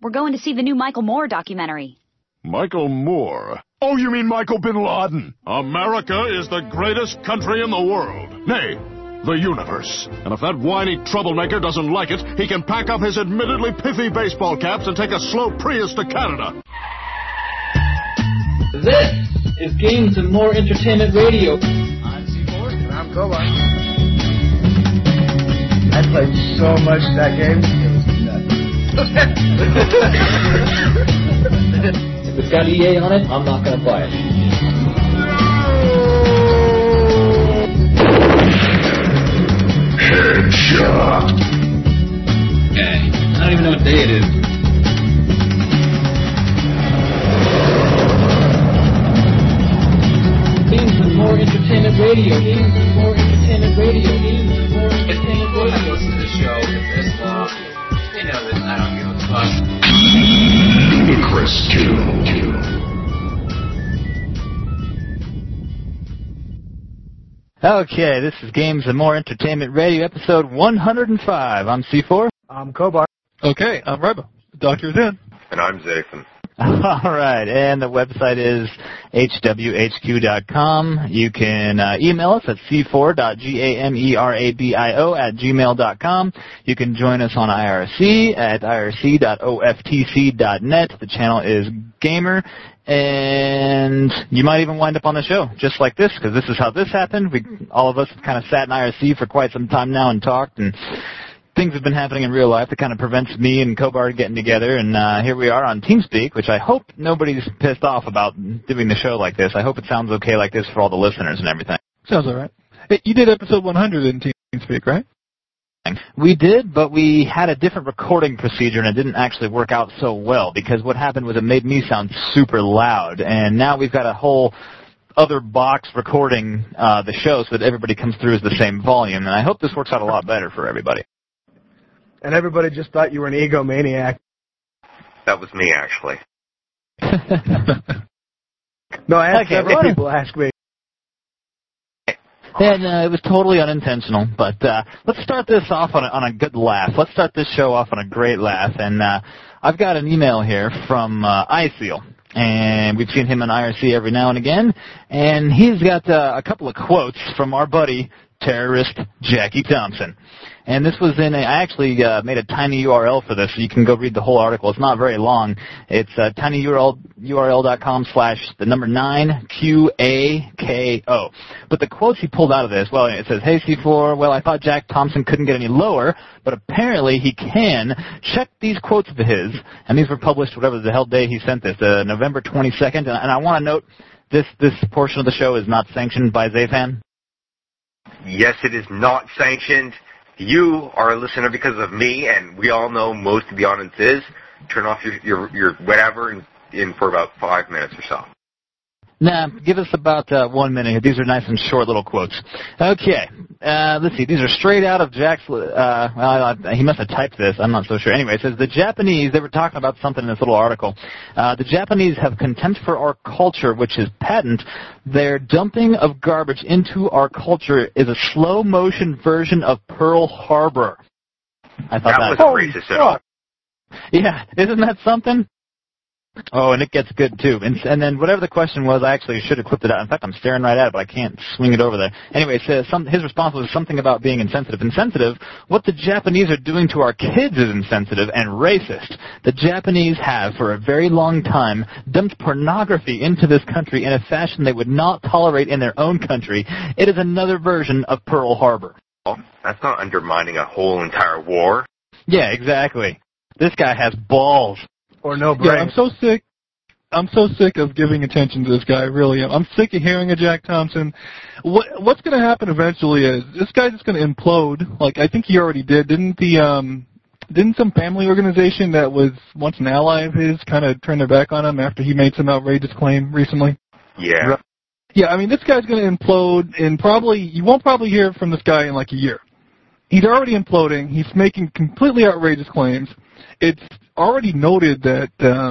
We're going to see the new Michael Moore documentary. Michael Moore? Oh, you mean Michael Bin Laden? America is the greatest country in the world. Nay, the universe. And if that whiny troublemaker doesn't like it, he can pack up his admittedly pithy baseball caps and take a slow Prius to Canada. This is Games and More Entertainment Radio. I'm C4. And I'm Cobart. I played so much that game, it was nuts. If it's got EA on it, I'm not going to buy it. Headshot. Okay, I don't even know what day it is. Games and More Entertainment Radio. Games and More Entertainment Radio. Games and More Entertainment Radio. I listen to the show this long. You know that I don't give a fuck. Ludicrous Kill. Okay, this is Games and More Entertainment Radio, episode 105. I'm C4. I'm Cobart. Okay, I'm Reba. The doctor's in. And I'm Zathan. All right, and the website is hwhq.com. You can email us at c4.gamerabio@gmail.com. You can join us on IRC at irc.oftc.net. The channel is Gamer, and you might even wind up on the show just like this, because this is how this happened. All of us have kind of sat in IRC for quite some time now and talked, and things have been happening in real life that kind of prevents me and Cobart getting together, and here we are on TeamSpeak, which I hope nobody's pissed off about doing the show like this. I hope it sounds okay like this for all the listeners and everything. Sounds all right. Hey, you did episode 100 in TeamSpeak, right? We did, but we had a different recording procedure, and it didn't actually work out so well, because what happened was it made me sound super loud, and now we've got a whole other box recording the show so that everybody comes through as the same volume, and I hope this works out a lot better for everybody. And everybody just thought you were an egomaniac. That was me, actually. No, I had several people ask me. And it was totally unintentional, but let's start this off on a good laugh. Let's start this show off on a great laugh. And I've got an email here from iSeal, and we've seen him on IRC every now and again, and he's got a couple of quotes from our buddy, terrorist Jackie Thompson. And this was I actually made a tiny URL for this, so you can go read the whole article. It's not very long. It's tinyurl.com/9QAKO. But the quotes he pulled out of this, well, it says, "Hey, C4, well, I thought Jack Thompson couldn't get any lower, but apparently he can. Check these quotes of his." And these were published whatever the hell day he sent this, November 22nd. And I want to note, this portion of the show is not sanctioned by Zayfan. Yes, it is not sanctioned. You are a listener because of me, and we all know most of the audience is. Turn off your whatever in for about 5 minutes or so. Nah, give us about 1 minute. These are nice and short little quotes. Okay, let's see. These are straight out of Jack's, he must have typed this. I'm not so sure. Anyway, it says, the Japanese, they were talking about something in this little article. The Japanese have contempt for our culture, which is patent. Their dumping of garbage into our culture is a slow-motion version of Pearl Harbor. I thought that wasn't racist at all. Yeah, isn't that something? Oh, and it gets good, too. And then whatever the question was, I actually should have clipped it out. In fact, I'm staring right at it, but I can't swing it over there. Anyway, it says his response was something about being insensitive. Insensitive? What the Japanese are doing to our kids is insensitive and racist. The Japanese have, for a very long time, dumped pornography into this country in a fashion they would not tolerate in their own country. It is another version of Pearl Harbor. Well, that's not undermining a whole entire war. Yeah, exactly. This guy has balls. Or no brain. Yeah, I'm so sick of giving attention to this guy, I really am. I'm sick of hearing of Jack Thompson. What's going to happen eventually is this guy's just going to implode. Like, I think he already did. Didn't some family organization that was once an ally of his kind of turn their back on him after he made some outrageous claim recently? Yeah. Yeah, I mean, this guy's going to implode, and you won't probably hear from this guy in like a year. He's already imploding. He's making completely outrageous claims. It's already noted that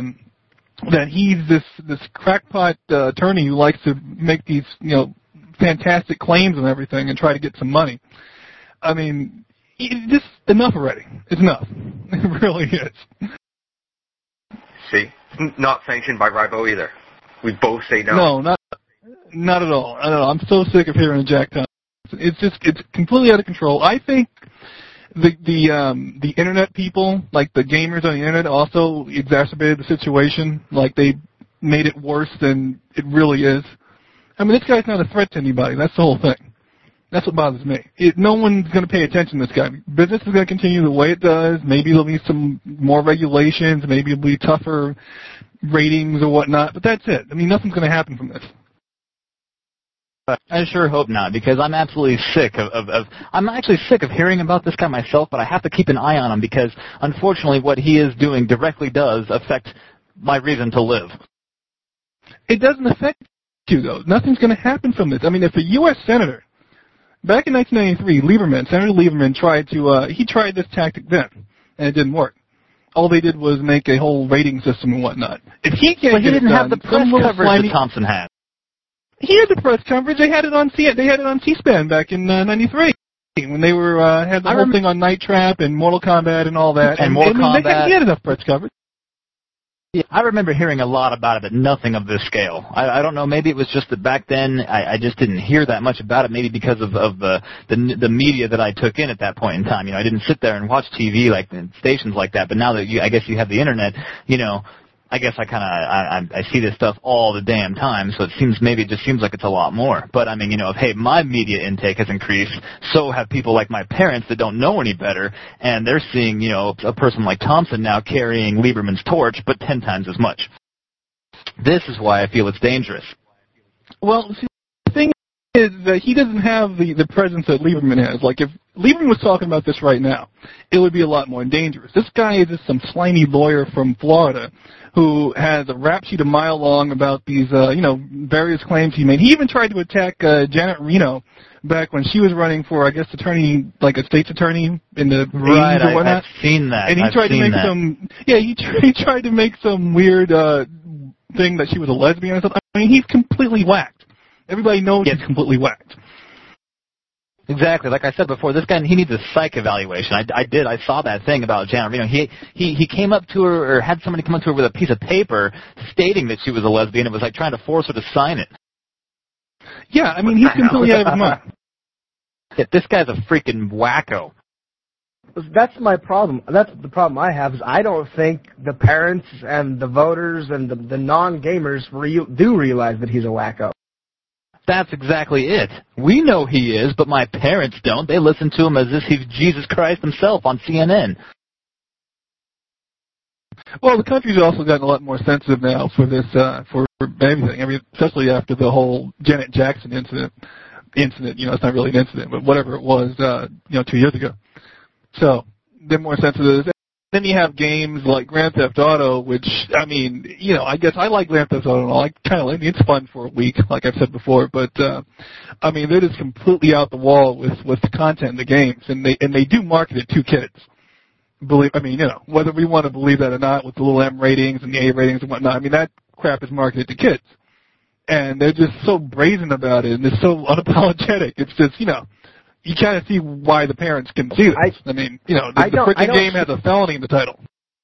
he's this crackpot attorney who likes to make these fantastic claims and everything and try to get some money. I mean, just enough already. It's enough. It really is. See? It's not sanctioned by Rybo either. We both say no. No, not at all. I don't know. I'm so sick of hearing Jack Thompson. It's completely out of control. I think the internet people, like the gamers on the internet, also exacerbated the situation. Like they made it worse than it really is. I mean, this guy's not a threat to anybody. That's the whole thing. That's what bothers me. No one's going to pay attention to this guy. Business is going to continue the way it does. Maybe there'll be some more regulations. Maybe it'll be tougher ratings or whatnot. But that's it. I mean, nothing's going to happen from this. I sure hope not, because I'm absolutely sick I'm actually sick of hearing about this guy myself, but I have to keep an eye on him because, unfortunately, what he is doing directly does affect my reason to live. It doesn't affect you, though. Nothing's going to happen from this. I mean, if a U.S. senator, back in 1993, Senator Lieberman tried this tactic then, and it didn't work. All they did was make a whole rating system and whatnot. If he can't but he didn't have the press coverage that Thompson had. He had the press coverage. They had it on C-SPAN back in '93 when they had the whole thing on Night Trap and Mortal Kombat and all that. And Mortal Kombat. He had enough press coverage. Yeah, I remember hearing a lot about it, but nothing of this scale. I don't know. Maybe it was just that back then I just didn't hear that much about it. Maybe because of the media that I took in at that point in time. You know, I didn't sit there and watch TV like stations like that. But now that I guess you have the internet, you know. I guess I see this stuff all the damn time, so it just seems like it's a lot more. But I mean, you know, if my media intake has increased, so have people like my parents that don't know any better, and they're seeing, you know, a person like Thompson now carrying Lieberman's torch, but 10 times as much. This is why I feel it's dangerous. Well, see, the thing is that he doesn't have the presence that Lieberman has. Like, if Lieberman was talking about this right now, it would be a lot more dangerous. This guy is just some slimy lawyer from Florida who has a rap sheet a mile long about these, various claims he made. He even tried to attack Janet Reno back when she was running for, I guess, attorney, like a state's attorney in the 80s or whatnot. I've seen that. And he tried to make he tried to make some weird thing that she was a lesbian or something. I mean, he's completely whacked. Everybody knows he's completely whacked. Exactly. Like I said before, this guy, he needs a psych evaluation. I saw that thing about Janet Reno. He came up to her, or had somebody come up to her with a piece of paper stating that she was a lesbian. It was like trying to force her to sign it. Yeah, I mean, he's completely out of his mind. Yeah, this guy's a freaking wacko. That's my problem. That's the problem I have, is I don't think the parents and the voters and the non-gamers do realize that he's a wacko. That's exactly it. We know he is, but my parents don't. They listen to him as if he's Jesus Christ himself on CNN. Well, the country's also gotten a lot more sensitive now for this, for everything. I mean, especially after the whole Janet Jackson incident. You know, it's not really an incident, but whatever it was, 2 years ago. So they're more sensitive. Then you have games like Grand Theft Auto, which, I mean, you know, I guess I like Grand Theft Auto and all. It's fun for a week, like I've said before, but, I mean, they're just completely out the wall with the content in the games, and they do market it to kids. Whether we want to believe that or not, with the little M ratings and the A ratings and whatnot, I mean, that crap is marketed to kids. And they're just so brazen about it, and they're so unapologetic. It's just, you know, you kind of see why the parents can see this. The freaking game has a felony in the title.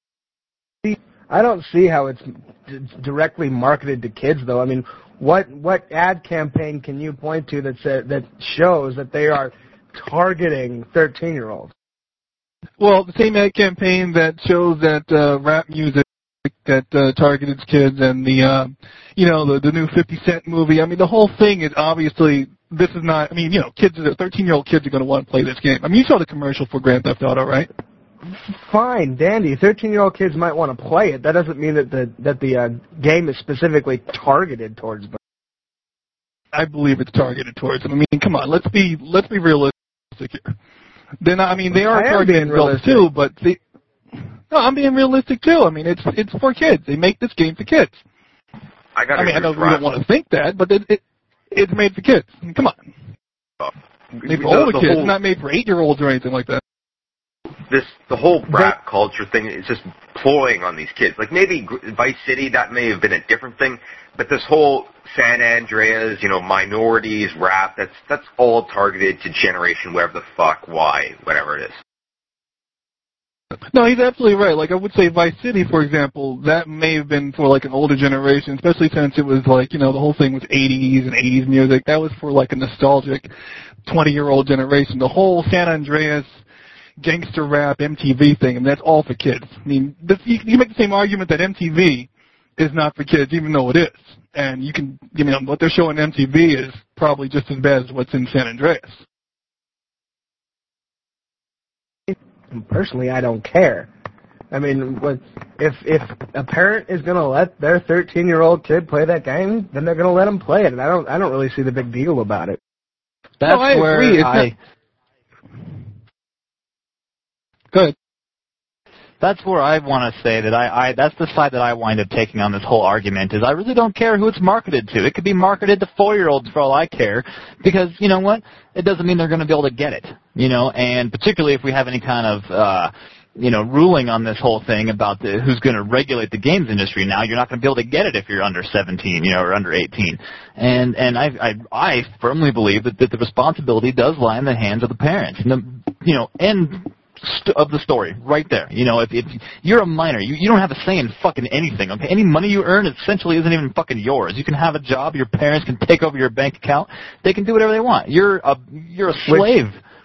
I don't see how it's directly marketed to kids, though. I mean, what ad campaign can you point to that shows that they are targeting 13-year-olds? Well, the same ad campaign that shows that rap music that targeted kids, and the new 50 Cent movie. I mean, the whole thing is obviously. This is not, 13-year-old kids are going to want to play this game. I mean, you saw the commercial for Grand Theft Auto, right? Fine, dandy. 13-year-old kids might want to play it. That doesn't mean that the game is specifically targeted towards them. I believe it's targeted towards them. I mean, come on, let's be realistic here. They are targeting adults too, but I'm being realistic too. I mean, it's for kids. They make this game for kids. I know we don't want to think that, but it's made for kids. I mean, come on. Made for older kids. It's not made for 8-year-olds or anything like that. The whole rap culture thing is just ploying on these kids. Like, maybe Vice City, that may have been a different thing, but this whole San Andreas, minorities, rap, that's all targeted to Generation whatever the fuck, Y, whatever it is. No, he's absolutely right. Like, I would say Vice City, for example, that may have been for, like, an older generation, especially since it was, like, the whole thing was 80s and 80s music. That was for, like, a nostalgic 20-year-old generation. The whole San Andreas gangster rap MTV thing, and that's all for kids. I mean, you can make the same argument that MTV is not for kids, even though it is. And you can, what they're showing on MTV is probably just as bad as what's in San Andreas. Personally, I don't care. I mean, if a parent is going to let their 13-year-old kid play that game, then they're going to let him play it, and I don't really see the big deal about it. That's no, I agree. Good. That's where I want to say that that's the side that I wind up taking on this whole argument is I really don't care who it's marketed to. It could be marketed to 4-year-olds for all I care because, you know what, it doesn't mean they're going to be able to get it, and particularly if we have any kind of, ruling on this whole thing about who's going to regulate the games industry now, you're not going to be able to get it if you're under 17, or under 18. And I firmly believe that the responsibility does lie in the hands of the parents. And of the story right there. If you're a minor, you don't have a say in fucking anything. Okay, any money you earn essentially isn't even fucking yours. You can have a job. Your parents can take over your bank account. They can do whatever they want. You're a slave.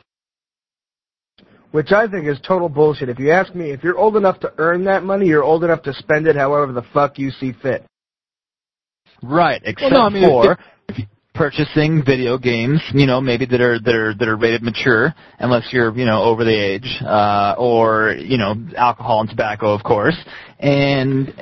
Which I think is total bullshit. If you ask me, if you're old enough to earn that money, you're old enough to spend it however the fuck you see fit. Right, except for purchasing video games, maybe that are rated mature, unless you're, over the age, or, alcohol and tobacco, of course. And,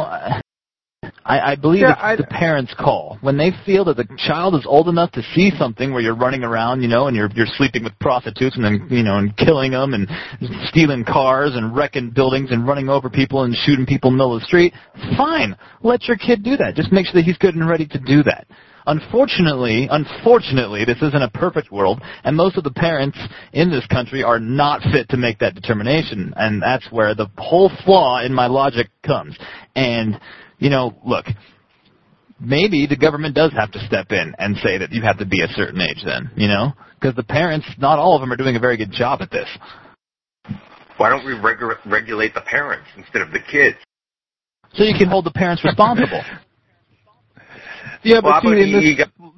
I believe it's the parents' call. When they feel that the child is old enough to see something where you're running around, and you're sleeping with prostitutes and then, and killing them and stealing cars and wrecking buildings and running over people and shooting people in the middle of the street, fine. Let your kid do that. Just make sure that he's good and ready to do that. Unfortunately, this isn't a perfect world, and most of the parents in this country are not fit to make that determination, and that's where the whole flaw in my logic comes. And, look, maybe the government does have to step in and say that you have to be a certain age then, because the parents, not all of them are doing a very good job at this. Why don't we regulate the parents instead of the kids? So you can hold the parents responsible. Yeah, but see,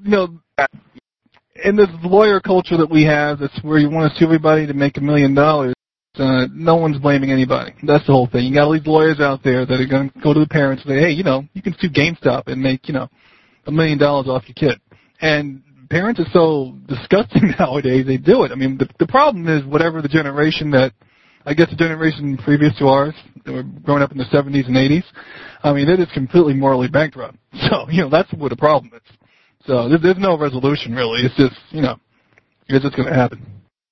in this lawyer culture that we have, that's where you want to sue everybody to make $1 million. No one's blaming anybody. That's the whole thing. You got all these lawyers out there that are going to go to the parents and say, hey, you can sue GameStop and make, $1 million off your kid. And parents are so disgusting nowadays, they do it. I mean, the problem is whatever the generation that, I guess the generation previous to ours, that were growing up in the 70s and 80s, I mean, it is completely morally bankrupt. So, that's what the problem is. So there's no resolution, really. It's just, it's just going to happen.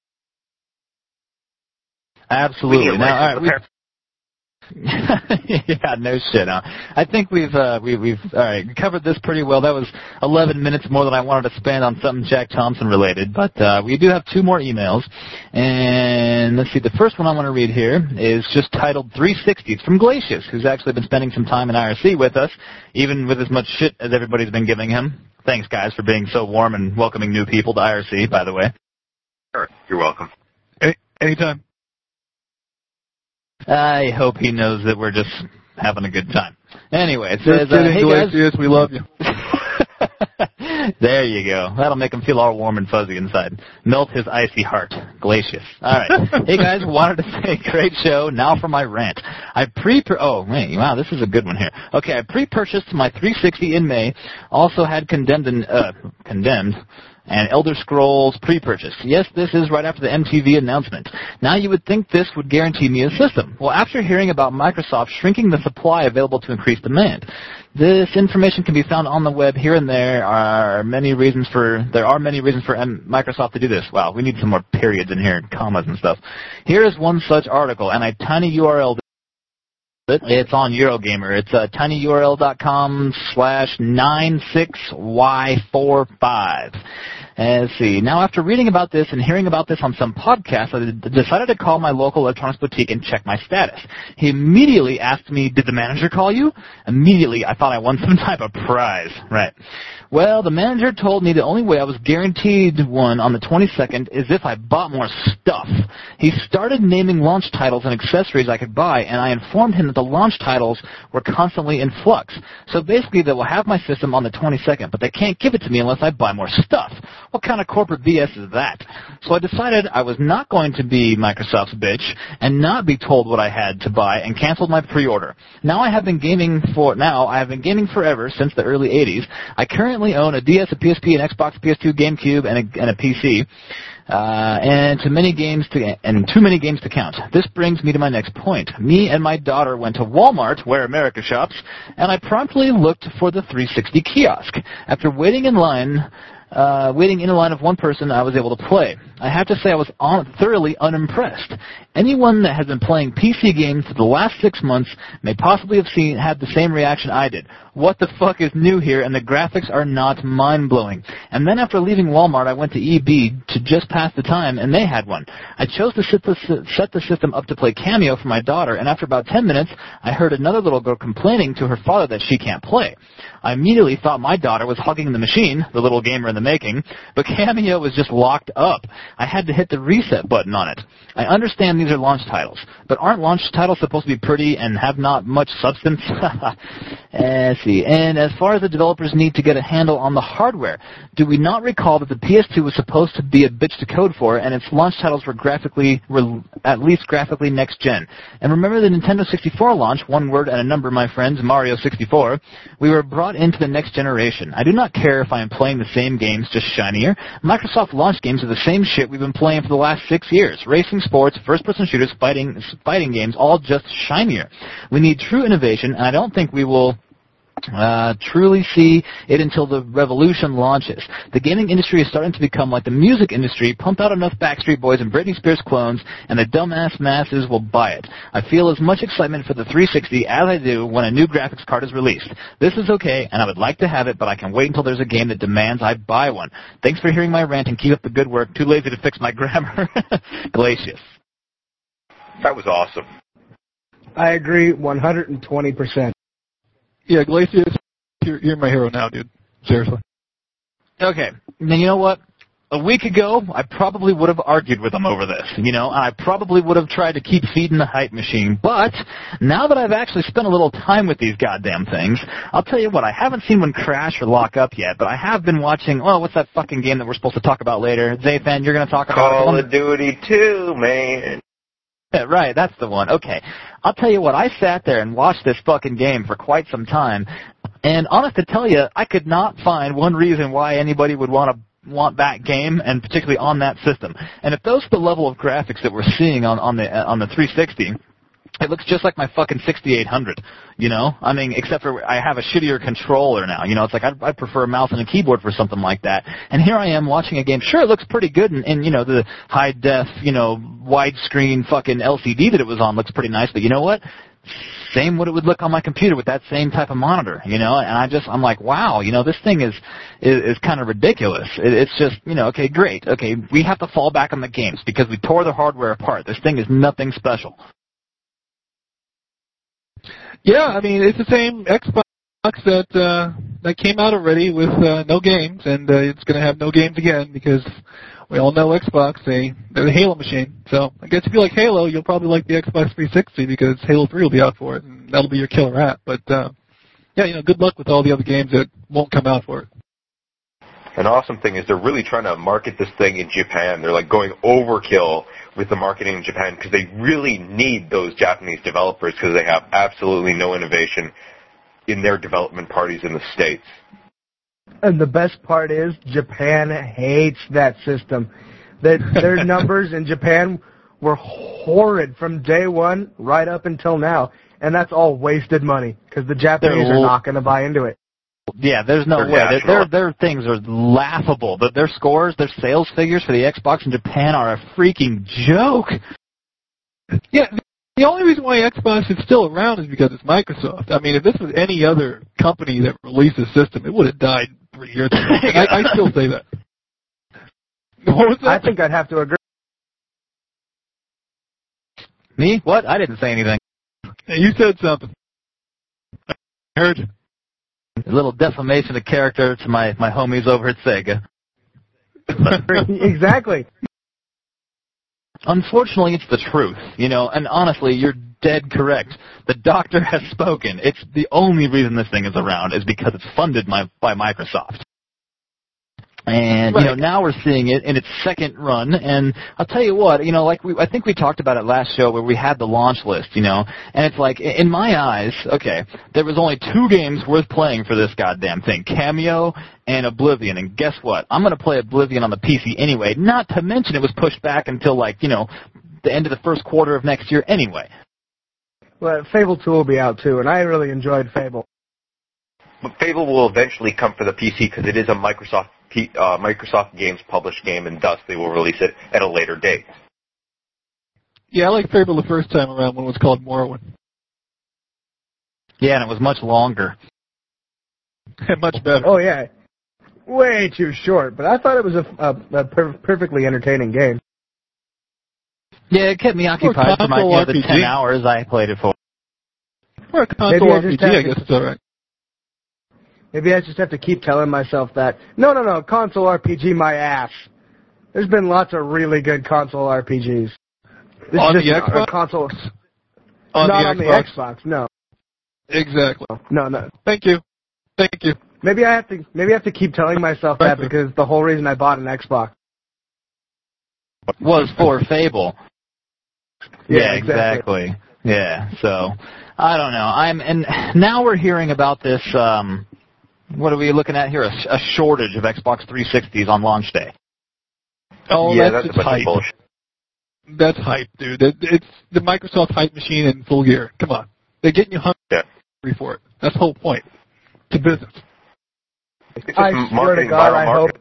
Absolutely. Now, all right, yeah, no shit. I think we've all right, covered this pretty well. That was 11 minutes more than I wanted to spend on something Jack Thompson related. But we do have 2 more emails. And let's see, the first one I want to read here is just titled 360. It's from Glacius, who's actually been spending some time in IRC with us, even with as much shit as everybody's been giving him. Thanks, guys, for being so warm and welcoming new people to IRC, by the way. Sure, you're welcome. Anytime. I hope he knows that we're just having a good time. Anyway, it says, hey guys. Yes, we love you. There you go. That'll make him feel all warm and fuzzy inside. Melt his icy heart. Glacius. All right. Hey guys, wanted to say great show. Now for my rant. Oh, wait, wow, this is a good one here. Okay, I pre-purchased my 360 in May. Also had Condemned and Elder Scrolls pre-purchase. Yes, this is right after the MTV announcement. Now you would think this would guarantee me a system. Well, after hearing about Microsoft shrinking the supply available to increase demand, this information can be found on the web here and there. There are many reasons for Microsoft to do this. Wow, we need some more periods in here, commas and stuff. Here is one such article, and I tiny URL. It's on Eurogamer. It's tinyurl.com/96y45. Let's see. Now, after reading about this and hearing about this on some podcast, I decided to call my local electronics boutique and check my status. He immediately asked me, did the manager call you? Immediately, I thought I won some type of prize. Right. Well, the manager told me the only way I was guaranteed one on the 22nd is if I bought more stuff. He started naming launch titles and accessories I could buy, and I informed him that the launch titles were constantly in flux. So basically, they will have my system on the 22nd, but they can't give it to me unless I buy more stuff. What kind of corporate BS is that? So I decided I was not going to be Microsoft's bitch and not be told what I had to buy and canceled my pre-order. I have been gaming forever since the early 80s. I currently own a DS, a PSP, an Xbox, PS2, GameCube, and a PC. And too many games to count. This brings me to my next point. Me and my daughter went to Walmart, where America shops, and I promptly looked for the 360 kiosk. After waiting in a line of one person, I was able to play. I have to say I was thoroughly unimpressed. Anyone that has been playing PC games for the last 6 months may possibly have had the same reaction I did. What the fuck is new here, and the graphics are not mind-blowing. And then after leaving Walmart, I went to EB to just pass the time, and they had one. I chose to set the system up to play Cameo for my daughter, and after about 10 minutes, I heard another little girl complaining to her father that she can't play. I immediately thought my daughter was hugging the machine, the little gamer in the making, but Cameo was just locked up. I had to hit the reset button on it. I understand these are launch titles, but aren't launch titles supposed to be pretty and have not much substance? Let's see. And as far as the developers need to get a handle on the hardware, do we not recall that the PS2 was supposed to be a bitch to code for, and its launch titles were at least graphically next-gen? And remember the Nintendo 64 launch, one word and a number, my friends, Mario 64? We were brought into the next generation. I do not care if I am playing the same games, just shinier. Microsoft launch games are the same shit we've been playing for the last 6 years. Racing, sports, first-person shooters, fighting games, all just shinier. We need true innovation, and I don't think we will truly see it until the revolution launches. The gaming industry is starting to become like the music industry. Pump out enough Backstreet Boys and Britney Spears clones, and the dumbass masses will buy it. I feel as much excitement for the 360 as I do when a new graphics card is released. This is okay, and I would like to have it, but I can wait until there's a game that demands I buy one. Thanks for hearing my rant, and keep up the good work. Too lazy to fix my grammar. Glacius. That was awesome. I agree 120%. Yeah, Glacius, you're my hero now, dude. Seriously. Okay. Now, you know what? A week ago, I probably would have argued with him over this, and I probably would have tried to keep feeding the hype machine. But now that I've actually spent a little time with these goddamn things, I'll tell you what, I haven't seen one crash or lock up yet, but I have been watching, what's that fucking game that we're supposed to talk about later? Zayfan, you're going to talk about Call of Duty 2, man. Yeah, right, that's the one. Okay. I'll tell you what, I sat there and watched this fucking game for quite some time, and honest to tell you, I could not find one reason why anybody would want that game, and particularly on that system. And if those are the level of graphics that we're seeing on the 360, it looks just like my fucking 6800, I mean, except for I have a shittier controller now, it's like I'd prefer a mouse and a keyboard for something like that. And here I am watching a game. Sure, it looks pretty good in the high def, widescreen fucking LCD that it was on looks pretty nice, but you know what? Same what it would look on my computer with that same type of monitor, and I'm like, wow, this thing is kind of ridiculous. It's just, okay, great. Okay, we have to fall back on the games because we tore the hardware apart. This thing is nothing special. Yeah, I mean, it's the same Xbox that came out already with no games, and it's going to have no games again because we all know Xbox, they're the Halo machine. So I guess if you like Halo, you'll probably like the Xbox 360 because Halo 3 will be out for it, and that'll be your killer app. But, good luck with all the other games that won't come out for it. An awesome thing is they're really trying to market this thing in Japan. They're like going overkill with the marketing in Japan because they really need those Japanese developers because they have absolutely no innovation in their development parties in the States. And the best part is Japan hates that system. Their numbers in Japan were horrid from day one right up until now. And that's all wasted money because the Japanese are not going to buy into it. Yeah, there's no way. Their things are laughable. Their scores, their sales figures for the Xbox in Japan are a freaking joke. Yeah, the only reason why Xbox is still around is because it's Microsoft. I mean, if this was any other company that released a system, it would have died 3 years ago. I still say that. What was that? I think I'd have to agree. Me? What? I didn't say anything. Hey, you said something. I heard you. A little defamation of character to my homies over at Sega. Exactly. Unfortunately, it's the truth, and honestly, you're dead correct. The doctor has spoken. It's the only reason this thing is around is because it's funded by Microsoft. And, right. Now we're seeing it in its second run, and I'll tell you what, I think we talked about it last show where we had the launch list, and it's like, in my eyes, okay, there was only 2 games worth playing for this goddamn thing, Cameo and Oblivion, and guess what? I'm going to play Oblivion on the PC anyway, not to mention it was pushed back until, the end of the first quarter of next year anyway. Well, Fable 2 will be out, too, and I really enjoyed Fable. But Fable will eventually come for the PC because it is a Microsoft Games published game, and thus they will release it at a later date. Yeah, I liked Fable the first time around when it was called Morrowind. Yeah, and it was much longer. Much better. Oh, yeah. Way too short, but I thought it was a perfectly entertaining game. Yeah, it kept me occupied for the 10 hours I played it for. For a console RPG, I guess it's all right. Maybe I just have to keep telling myself that. No, console RPG my ass. There's been lots of really good console RPGs. On the Xbox? Console. On the Xbox, no. Exactly. No. Thank you. Maybe I have to keep telling myself that because the whole reason I bought an Xbox was for Fable. Yeah, exactly. Yeah, so I don't know. And now we're hearing about this. What are we looking at here? A shortage of Xbox 360s on launch day. Oh, yeah, that's a bunch of bullshit. That's hype, dude. It's the Microsoft hype machine in full gear. Come on, they're getting you hungry for it. That's the whole point. It's a business. I swear to God,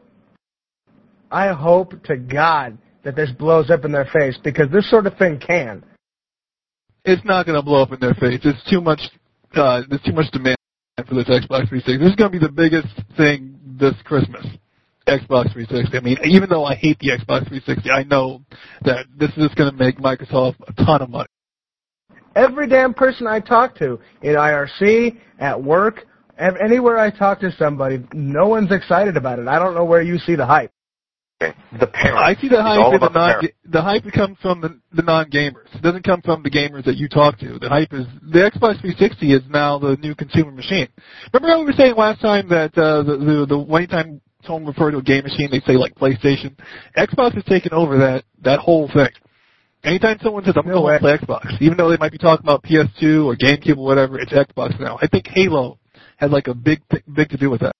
I hope to God that this blows up in their face because this sort of thing can. It's not going to blow up in their face. There's too much demand for this Xbox 360. This is going to be the biggest thing this Christmas. Xbox 360. I mean, even though I hate the Xbox 360, I know that this is going to make Microsoft a ton of money. Every damn person I talk to, in IRC, at work, anywhere I talk to somebody, no one's excited about it. I don't know where you see the hype. The parents. I see the hype in the hype comes from the non-gamers. It doesn't come from the gamers that you talk to. The hype is the Xbox 360 is now the new consumer machine. Remember how we were saying last time that the anytime someone referred to a game machine, they say like PlayStation. Xbox has taken over that whole thing. Anytime someone says I'm going to play Xbox, even though they might be talking about PS2 or GameCube or whatever, it's Xbox now. I think Halo had like a big to do with that.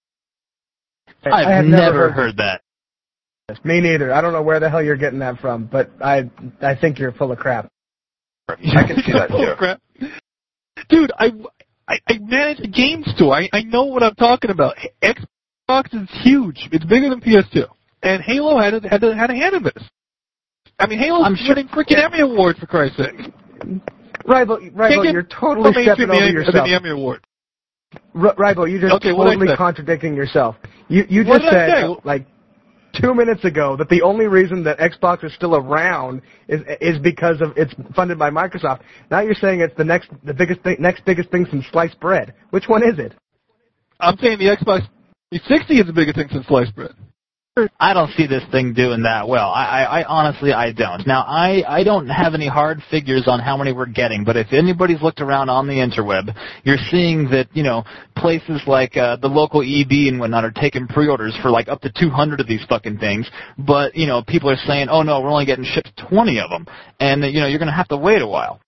I've never heard that. Me neither. I don't know where the hell you're getting that from, but I think you're full of crap. I can see that too. Crap. Dude, I manage a game store. I know what I'm talking about. Xbox is huge. It's bigger than PS2, and Halo had a hand in this. I mean, Halo's winning freaking Emmy Awards for Christ's sake. Rival, you're totally stepping over yourself. The Emmy Award. Rival, you're just totally contradicting yourself. You just said like 2 minutes ago that the only reason that Xbox is still around is because of it's funded by Microsoft. Now you're saying it's the next biggest thing since sliced bread. Which one is it? I'm saying the Xbox 360 is the biggest thing since sliced bread. I don't see this thing doing that well. I honestly don't. Now, I don't have any hard figures on how many we're getting, but if anybody's looked around on the interweb, you're seeing that, places like the local EB and whatnot are taking pre-orders for like up to 200 of these fucking things, but, people are saying, oh no, we're only getting shipped 20 of them, and, you're going to have to wait a while.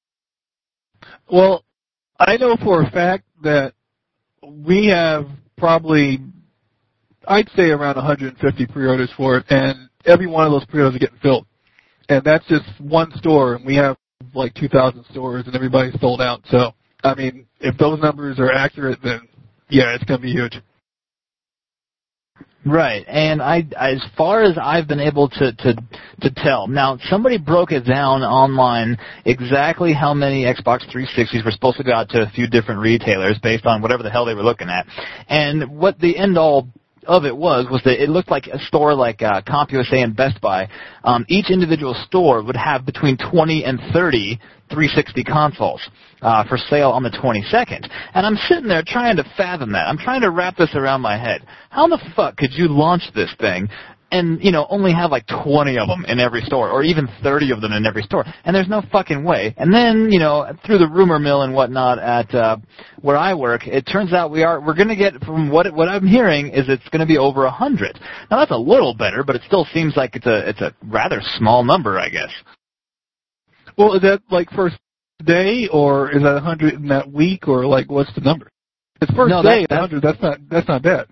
Well, I know for a fact that we have probably, I'd say around 150 pre-orders for it, and every one of those pre-orders are getting filled. And that's just one store, and we have like 2,000 stores, and everybody's sold out. So, I mean, if those numbers are accurate, then, yeah, it's going to be huge. Right, and as far as I've been able to tell, now somebody broke it down online exactly how many Xbox 360s were supposed to go out to a few different retailers based on whatever the hell they were looking at, and what the end all of it was that it looked like a store like CompUSA and Best Buy. Each individual store would have between 20 and 30 360 consoles for sale on the 22nd. And I'm sitting there trying to fathom that. I'm trying to wrap this around my head. How in the fuck could you launch this thing and, only have like 20 of them in every store, or even 30 of them in every store? And there's no fucking way. And then, through the rumor mill and whatnot at where I work, it turns out we're going to get, from what I'm hearing, is it's going to be over 100. Now that's a little better, but it still seems like it's a rather small number, I guess. Well, is that like first day, or is that 100 in that week, or like what's the number? It's first day, 100. That's not bad.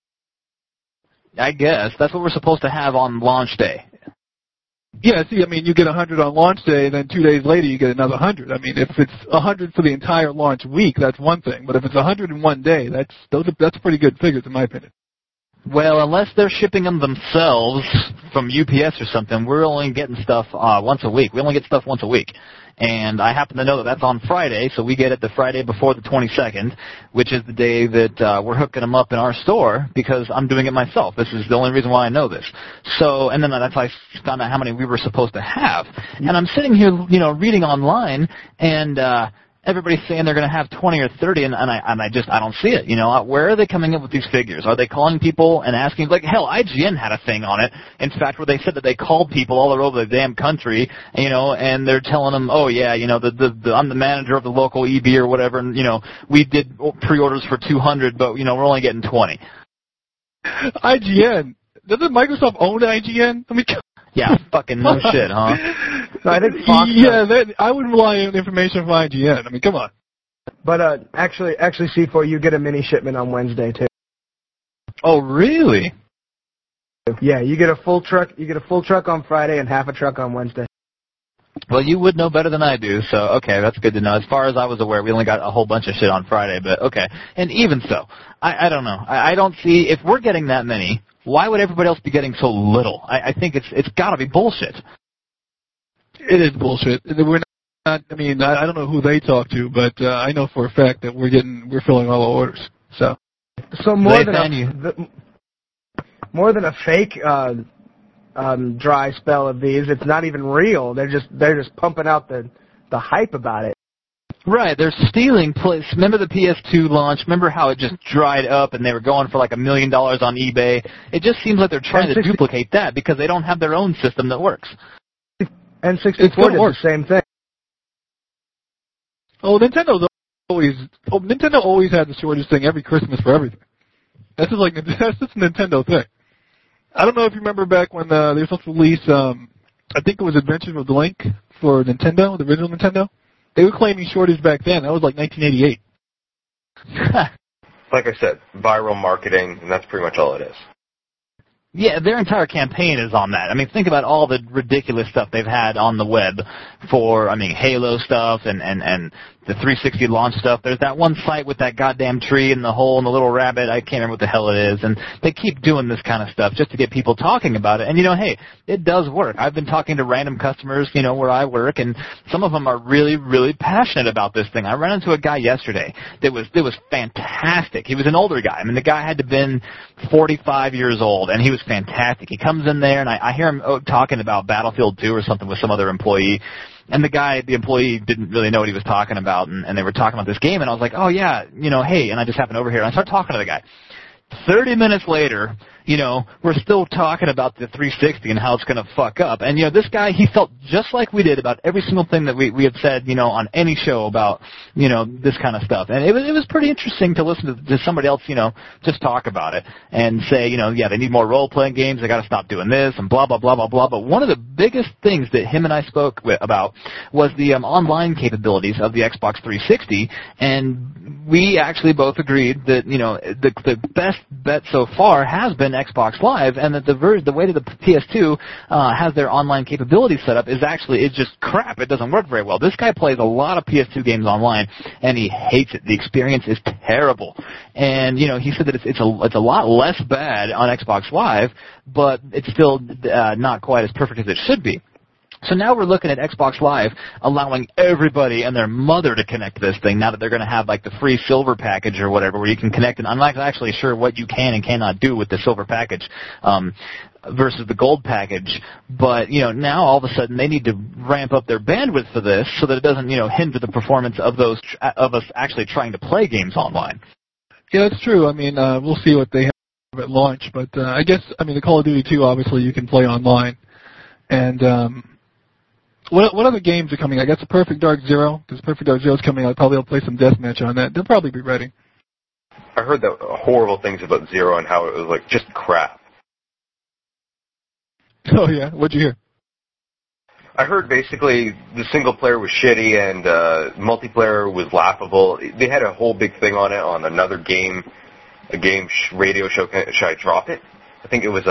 I guess that's what we're supposed to have on launch day. Yeah, see, you get 100 on launch day, and then 2 days later you get another 100. If it's 100 for the entire launch week, that's one thing. But if it's 100 in one day, that's pretty good figures in my opinion. Well, unless they're shipping them themselves from UPS or something, we're only getting stuff once a week. We only get stuff once a week. And I happen to know that that's on Friday, so we get it the Friday before the 22nd, which is the day that we're hooking them up in our store, because I'm doing it myself. This is the only reason why I know this. So, and then that's how I found out how many we were supposed to have. And I'm sitting here, reading online, and everybody's saying they're going to have 20 or 30, and I don't see it. Where are they coming up with these figures? Are they calling people and asking? Like, hell, IGN had a thing on it, in fact, where they said that they called people all over the damn country, and they're telling them, oh yeah, I'm the manager of the local EB or whatever, and we did pre-orders for 200, but we're only getting 20. IGN? Doesn't Microsoft own IGN? Yeah, fucking no shit, huh? So I think Fox. Yeah, I would rely on information from IGN. Come on. But actually, C4, you get a mini shipment on Wednesday too. Oh, really? Yeah, you get a full truck. You get a full truck on Friday and half a truck on Wednesday. Well, you would know better than I do, so okay, that's good to know. As far as I was aware, we only got a whole bunch of shit on Friday, but okay. And even so, I don't know. I don't see, if we're getting that many, why would everybody else be getting so little? I think it's got to be bullshit. It is bullshit. We're not. I don't know who they talk to, but I know for a fact that we're filling all our orders. So more than a fake dry spell of these, it's not even real. They're just pumping out the hype about it. Right, they're stealing place. Remember the PS2 launch? Remember how it just dried up and they were going for like $1 million on eBay? It just seems like they're trying to duplicate that because they don't have their own system that works. N64 did the same thing. Oh, Nintendo always had the shortest thing every Christmas for everything. That's just a Nintendo thing. I don't know if you remember back when they were supposed to release, I think it was Adventures of Link for Nintendo, the original Nintendo. They were claiming shortage back then. That was like 1988. Like I said, viral marketing, and that's pretty much all it is. Yeah, their entire campaign is on that. Think about all the ridiculous stuff they've had on the web for, Halo stuff and the 360 launch stuff. There's that one site with that goddamn tree and the hole and the little rabbit. I can't remember what the hell it is. And they keep doing this kind of stuff just to get people talking about it. And, hey, it does work. I've been talking to random customers, where I work, and some of them are really, really passionate about this thing. I ran into a guy yesterday that was fantastic. He was an older guy. The guy had to have been 45 years old, and he was fantastic. He comes in there, and I hear him talking about Battlefield 2 or something with some other employee. And the employee didn't really know what he was talking about, and they were talking about this game, and I was like, oh, yeah, hey, and I just happened over here, and I started talking to the guy. 30 minutes later, we're still talking about the 360 and how it's going to fuck up. And, this guy, he felt just like we did about every single thing that we had said, on any show about, this kind of stuff. And it was pretty interesting to listen to somebody else, just talk about it and say, yeah, they need more role-playing games, they got to stop doing this and blah, blah, blah, blah, blah. But one of the biggest things that him and I spoke about was the online capabilities of the Xbox 360, and we actually both agreed that, the best bet so far has been Xbox Live, and that the way that the PS2 has their online capability set up is just crap. It doesn't work very well. This guy plays a lot of PS2 games online, and he hates it. The experience is terrible. And, he said that it's a lot less bad on Xbox Live, but it's still not quite as perfect as it should be. So now we're looking at Xbox Live allowing everybody and their mother to connect to this thing now that they're going to have like the free silver package or whatever where you can connect. And I'm not actually sure what you can and cannot do with the silver package versus the gold package. But, now all of a sudden they need to ramp up their bandwidth for this so that it doesn't, hinder the performance of of us actually trying to play games online. Yeah, that's true. I mean, we'll see what they have at launch. But I guess, the Call of Duty 2, obviously, you can play online. And what other games are coming? I guess Perfect Dark Zero, because Perfect Dark Zero is coming out. Probably I'll play some deathmatch on that. They'll probably be ready. I heard the horrible things about Zero and how it was like just crap. Oh yeah, what'd you hear? I heard basically the single player was shitty and multiplayer was laughable. They had a whole big thing on it on another game, radio show. Should I drop it? I think it was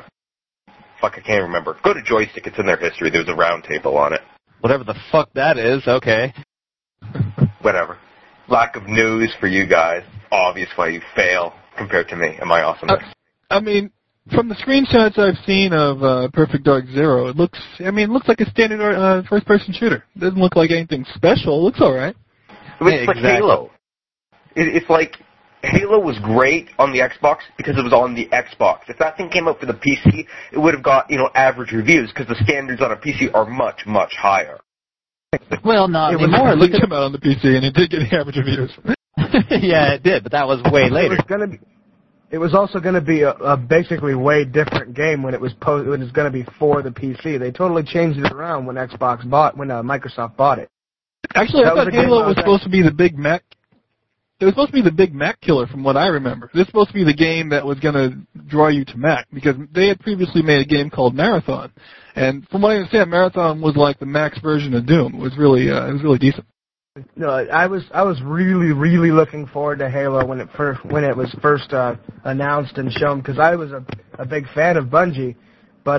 I can't remember. Go to Joystick. It's in their history. There was a round table on it. Whatever the fuck that is, okay. Whatever. Lack of news for you guys. Obvious why you fail compared to me and my awesomeness. From the screenshots I've seen of Perfect Dark Zero, it looks like a standard first-person shooter. It doesn't look like anything special. It looks all right. It's like Halo. It's like Halo was great on the Xbox because it was on the Xbox. If that thing came out for the PC, it would have got, average reviews because the standards on a PC are much, much higher. Well, not anymore. It came out on the PC and it did get average reviews. Yeah, it did, but that was way later. It was also going to be a basically way different game when it was going to be for the PC. They totally changed it around when Microsoft bought it. Actually, I thought Halo was supposed to be the big Mac. It was supposed to be the big Mac killer from what I remember. This was supposed to be the game that was going to draw you to Mac because they had previously made a game called Marathon. And from what I understand, Marathon was like the Mac's version of Doom. It was really decent. No, I was really, really looking forward to Halo when it was first announced and shown because I was a big fan of Bungie, but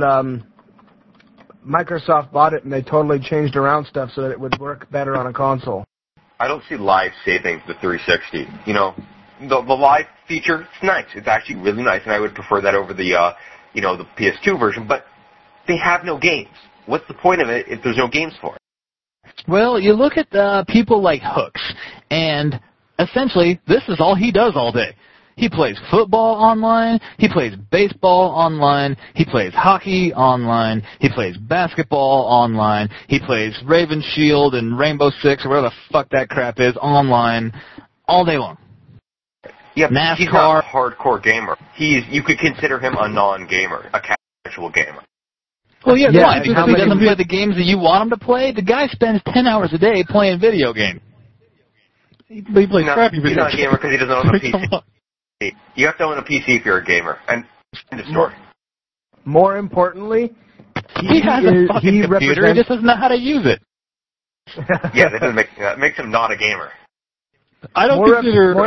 Microsoft bought it and they totally changed around stuff so that it would work better on a console. I don't see live saving the 360. The live feature, it's nice. It's actually really nice, and I would prefer that over the the PS2 version. But they have no games. What's the point of it if there's no games for it? Well, you look at people like Hooks, and essentially this is all he does all day. He plays football online, he plays baseball online, he plays hockey online, he plays basketball online, he plays Raven Shield and Rainbow Six or whatever the fuck that crap is online all day long. Yeah, NASCAR. He's not a hardcore gamer. You could consider him a non-gamer, a casual gamer. Well, yeah, why? Because he doesn't play the games that you want him to play? The guy spends 10 hours a day playing video games. He plays crappy video games. He's not a gamer because he doesn't own a PC. You have to own a PC if you're a gamer. And end of story. More importantly, he has a fucking computer. He just doesn't know how to use it. Yeah, that makes him not a gamer. I don't consider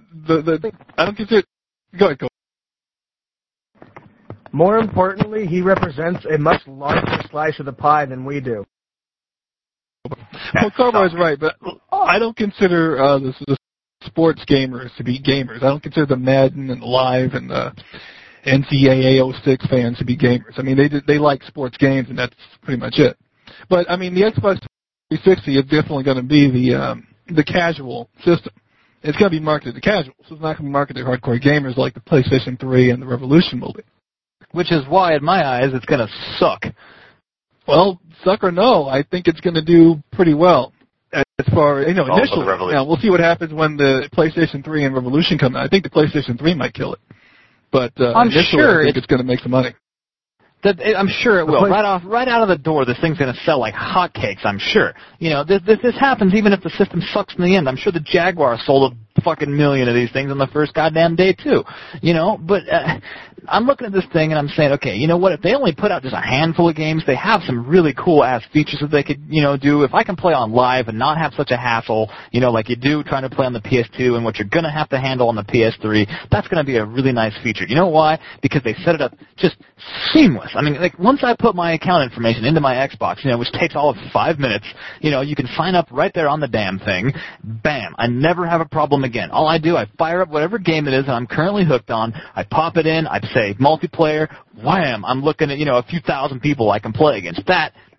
I don't consider. Go ahead, go. More importantly, he represents a much larger slice of the pie than we do. Well, Carbo's right, but I don't consider the sports gamers to be gamers. I don't consider the Madden and the Live and the NCAA 06 fans to be gamers. I mean, they like sports games, and that's pretty much it. But, I mean, the Xbox 360 is definitely going to be the casual system. It's going to be marketed to casuals. So it's not going to be marketed to hardcore gamers like the PlayStation 3 and the Revolution will be. Which is why, in my eyes, it's going to suck. Well, suck or no, I think it's going to do pretty well. As far as, initially. Now, we'll see what happens when the PlayStation 3 and Revolution come out. I think the PlayStation 3 might kill it. But initially, I think it's going to make some money. I'm sure it will. Right out of the door, this thing's going to sell like hotcakes, I'm sure. This happens even if the system sucks in the end. I'm sure the Jaguar sold a fucking million of these things on the first goddamn day, too. But I'm looking at this thing and I'm saying, okay, you know what? If they only put out just a handful of games, they have some really cool-ass features that they could, do. If I can play on Live and not have such a hassle, like you do trying to play on the PS2 and what you're going to have to handle on the PS3, that's going to be a really nice feature. You know why? Because they set it up just seamless. I mean, like, once I put my account information into my Xbox, which takes all of 5 minutes, you can sign up right there on the damn thing. Bam. I never have a problem again. All I do, I fire up whatever game it is that I'm currently hooked on. I pop it in. I say multiplayer. Wham. I'm looking at, a few thousand people I can play against. That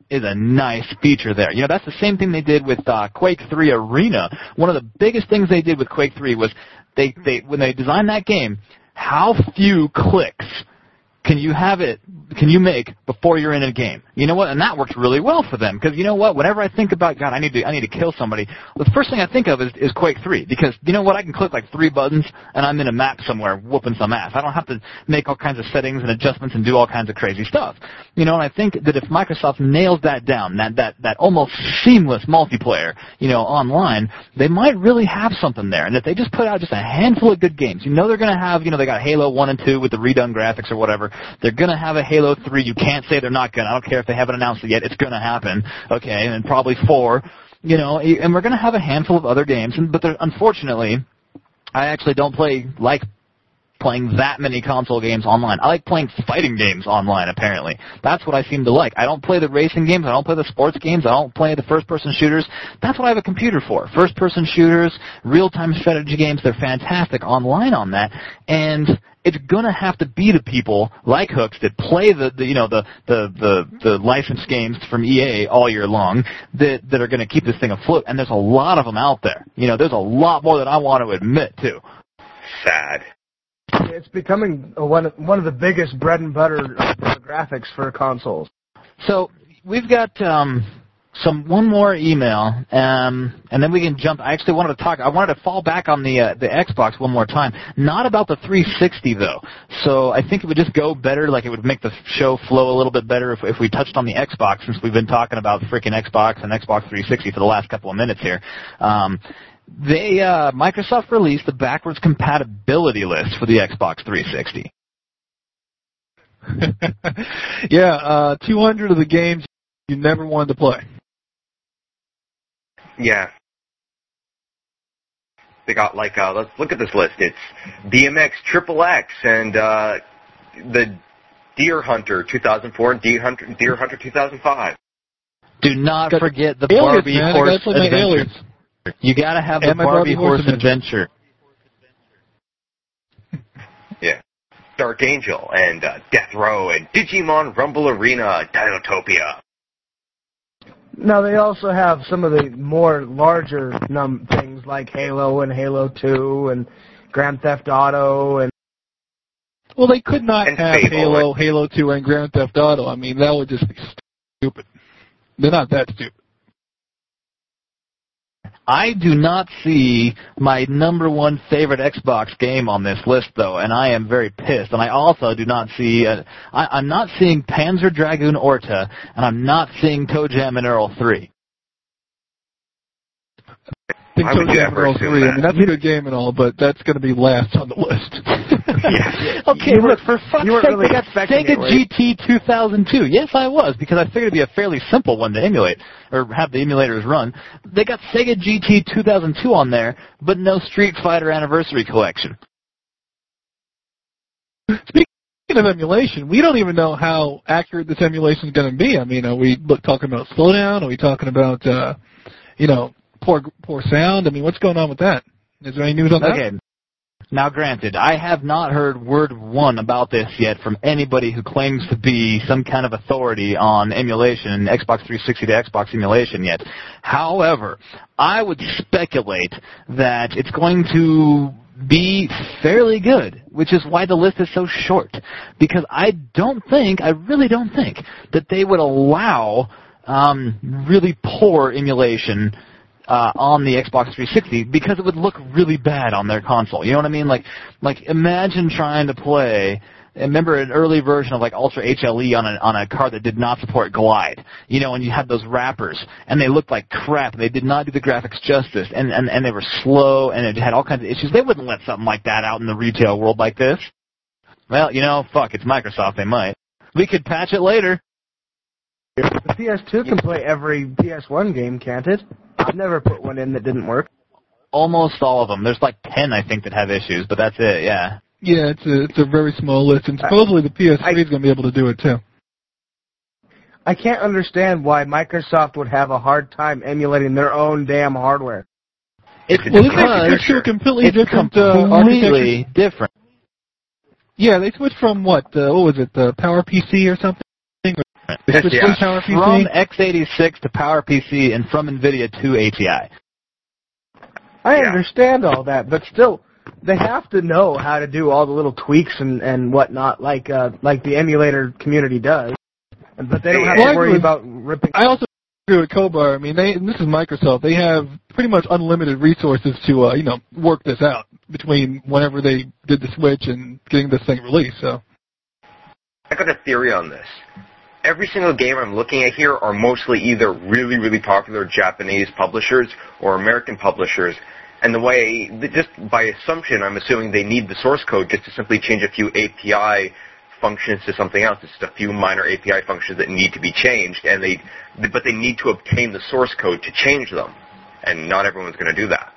is a nice feature there. You know, that's the same thing they did with Quake 3 Arena. One of the biggest things they did with Quake 3 was they when they designed that game, how few clicks can you make before you're in a game? You know what? And that works really well for them, because you know what? Whenever I think about, God, I need to kill somebody, the first thing I think of is Quake 3, because you know what? I can click like 3 buttons and I'm in a map somewhere whooping some ass. I don't have to make all kinds of settings and adjustments and do all kinds of crazy stuff. You know, and I think that if Microsoft nails that down, that almost seamless multiplayer, you know, online, they might really have something there. And if they just put out just a handful of good games, you know they're going to have, you know, they got Halo 1 and 2 with the redone graphics or whatever. They're going to have a Halo 3. You can't say they're not going to. I don't care if they haven't announced it yet. It's going to happen. Okay, and probably 4. You know, and we're going to have a handful of other games. But unfortunately, I actually don't like playing that many console games online. I like playing fighting games online, apparently. That's what I seem to like. I don't play the racing games. I don't play the sports games. I don't play the first-person shooters. That's what I have a computer for. First-person shooters, real-time strategy games, they're fantastic online on that. And it's going to have to be the people like Hooks that play the licensed games from EA all year long that are going to keep this thing afloat. And there's a lot of them out there. You know, there's a lot more than I want to admit, too. Sad. It's becoming one of the biggest bread and butter graphics for consoles. So we've got one more email, and then we can jump. I actually wanted to fall back on the Xbox one more time. Not about the 360 though. So I think it would just go better. Like it would make the show flow a little bit better if we touched on the Xbox, since we've been talking about freaking Xbox and Xbox 360 for the last couple of minutes here. Microsoft released the backwards compatibility list for the Xbox 360. Yeah, 200 of the games you never wanted to play. Yeah. They got like, let's look at this list. It's BMX Triple X and the Deer Hunter 2004 and Deer Hunter 2005. Do not forget the Barbie Horse Adventure. You gotta have the Barbie Horse Adventure. Yeah. Dark Angel and Death Row and Digimon Rumble Arena, Dinotopia. Now they also have some of the more larger things like Halo and Halo 2 and Grand Theft Auto and. Well, they could not have Fable. Halo 2 and Grand Theft Auto. I mean, that would just be stupid. They're not that stupid. I do not see my number one favorite Xbox game on this list, though, and I am very pissed. And I also do not see, I'm not seeing Panzer Dragoon Orta, and I'm not seeing Toe Jam and Earl 3. I think Toe Jam and Earl 3, I mean, that's a good game and all, but that's going to be last on the list. Yeah. Okay, look, for fuck's sake, they got Sega GT 2002. Yes, I was, because I figured it'd be a fairly simple one to emulate, or have the emulators run. They got Sega GT 2002 on there, but no Street Fighter Anniversary Collection. Speaking of emulation, we don't even know how accurate this emulation is going to be. I mean, are we talking about slowdown? Are we talking about, poor sound? I mean, what's going on with that? Is there any news on that? Okay. Now, granted, I have not heard word one about this yet from anybody who claims to be some kind of authority on emulation, Xbox 360 to Xbox emulation yet. However, I would speculate that it's going to be fairly good, which is why the list is so short. Because I really don't think, that they would allow really poor emulation on the Xbox 360, because it would look really bad on their console. You know what I mean? Like imagine trying to play. Remember an early version of like Ultra HLE on a card that did not support Glide. You know, and you had those wrappers, and they looked like crap. They did not do the graphics justice, and they were slow, and it had all kinds of issues. They wouldn't let something like that out in the retail world like this. Well, you know, fuck, it's Microsoft. They might. We could patch it later. The PS2 can play every PS1 game, can't it? I've never put one in that didn't work. Almost all of them. There's like 10, I think, that have issues, but that's it, yeah. Yeah, it's a very small list, and supposedly the PS3 is going to be able to do it, too. I can't understand why Microsoft would have a hard time emulating their own damn hardware. It's a completely different completely different. Yeah, they switched from what was it, the PowerPC or something? They switched from PowerPC? From x86 to PowerPC and from NVIDIA to ATI. I understand all that, but still, they have to know how to do all the little tweaks and whatnot, like the emulator community does. But they don't have to worry about ripping. I also agree with Kobar. I mean, this is Microsoft. They have pretty much unlimited resources to work this out between whenever they did the switch and getting this thing released. So I got a theory on this. Every single game I'm looking at here are mostly either really, really popular Japanese publishers or American publishers. And just by assumption, I'm assuming they need the source code just to simply change a few API functions to something else. It's just a few minor API functions that need to be changed, but they need to obtain the source code to change them. And not everyone's going to do that.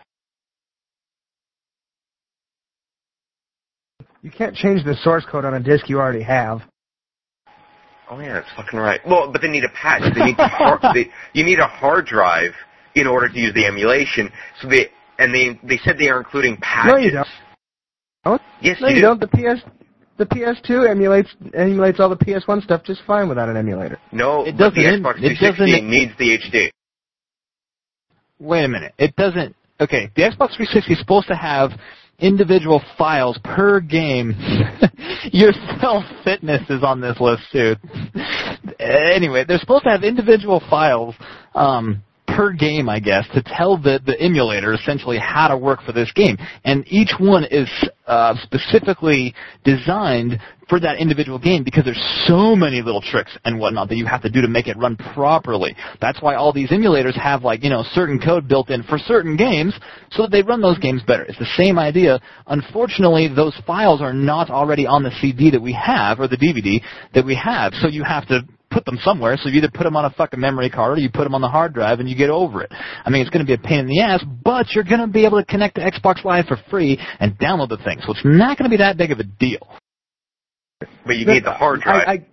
You can't change the source code on a disk you already have. Oh yeah, that's fucking right. Well, but they need a patch. They need you need a hard drive in order to use the emulation. So they said they are including patches. No, you don't. Oh, yes, no, you don't. The PS2 emulates all the PS1 stuff just fine without an emulator. No, it doesn't. The Xbox 360 needs the HD. Wait a minute. It doesn't. Okay, the Xbox 360 is supposed to have individual files per game. Your self-fitness is on this list, too. Anyway, they're supposed to have individual files per game, I guess, to tell the emulator essentially how to work for this game. And each one is specifically designed for that individual game because there's so many little tricks and whatnot that you have to do to make it run properly. That's why all these emulators have, certain code built in for certain games so that they run those games better. It's the same idea. Unfortunately, those files are not already on the CD that we have or the DVD that we have, so you have to put them somewhere, so you either put them on a fucking memory card or you put them on the hard drive and you get over it. I mean, it's going to be a pain in the ass, but you're going to be able to connect to Xbox Live for free and download the thing, so it's not going to be that big of a deal. But you need the hard drive.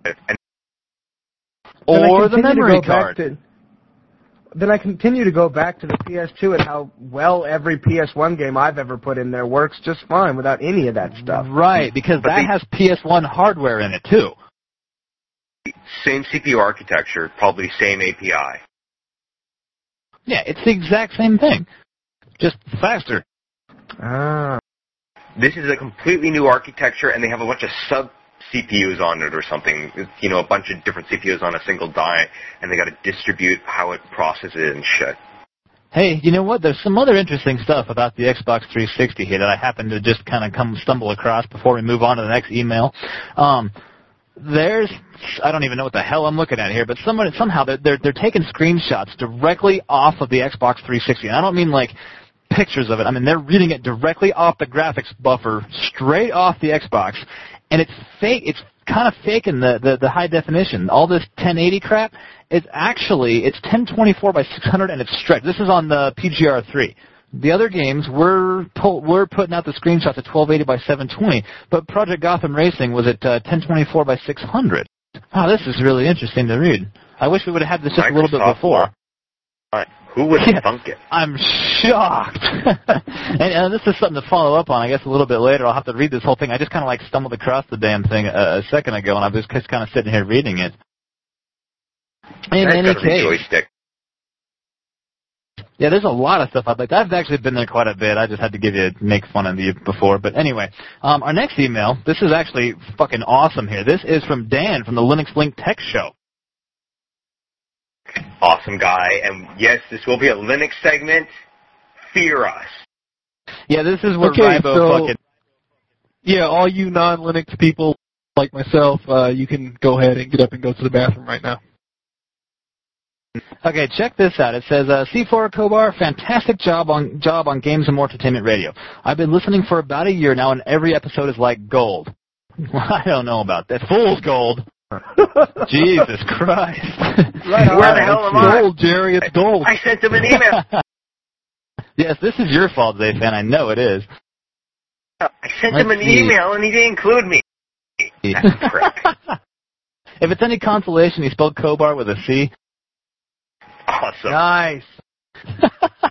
Or the memory card. Then I continue to go back to the PS2 and how well every PS1 game I've ever put in there works just fine without any of that stuff. Right, because that has PS1 hardware in it, too. Same CPU architecture, probably same API. Yeah, it's the exact same thing, just faster. This is a completely new architecture, and they have a bunch of sub-CPUs on it or something. A bunch of different CPUs on a single die, and they got to distribute how it processes it and shit. Hey, you know what? There's some other interesting stuff about the Xbox 360 here that I happened to just kind of stumble across before we move on to the next email. I don't even know what the hell I'm looking at here, but somehow they're taking screenshots directly off of the Xbox 360. And I don't mean like pictures of it. I mean, they're reading it directly off the graphics buffer, straight off the Xbox. And it's fake. It's kind of faking the high definition. All this 1080 crap, it's 1024 by 600 and it's stretched. This is on the PGR3. The other games, we're putting out the screenshots at 1280 by 720, but Project Gotham Racing was at 1024 by 600. Wow, this is really interesting to read. I wish we would have had this just a little bit before. Who would have thunk it? I'm shocked. and this is something to follow up on, I guess, a little bit later. I'll have to read this whole thing. I just kind of stumbled across the damn thing a second ago, and I was just kind of sitting here reading it. In any case. Yeah, there's a lot of stuff I'd like. I've actually been there quite a bit. I just had to make fun of you before. But anyway, our next email, this is actually fucking awesome here. This is from Dan from the Linux Link Tech Show. Awesome guy. And yes, this will be a Linux segment. Fear us. Yeah, this is where Rybo fucking... Yeah, all you non-Linux people like myself, you can go ahead and get up and go to the bathroom right now. Okay, check this out. It says, C4 Kobar, fantastic job on Games and More Entertainment Radio. I've been listening for about a year now, and every episode is like gold. I don't know about that. Fool's gold. Jesus Christ. Right, where the hell am I? Gold, Jerry, it's gold. I sent him an email. Yes, this is your fault, Zayfan. I know it is. I sent him an email, and he didn't include me. Prick. If it's any consolation, he spelled Kobar with a C. Awesome. Nice.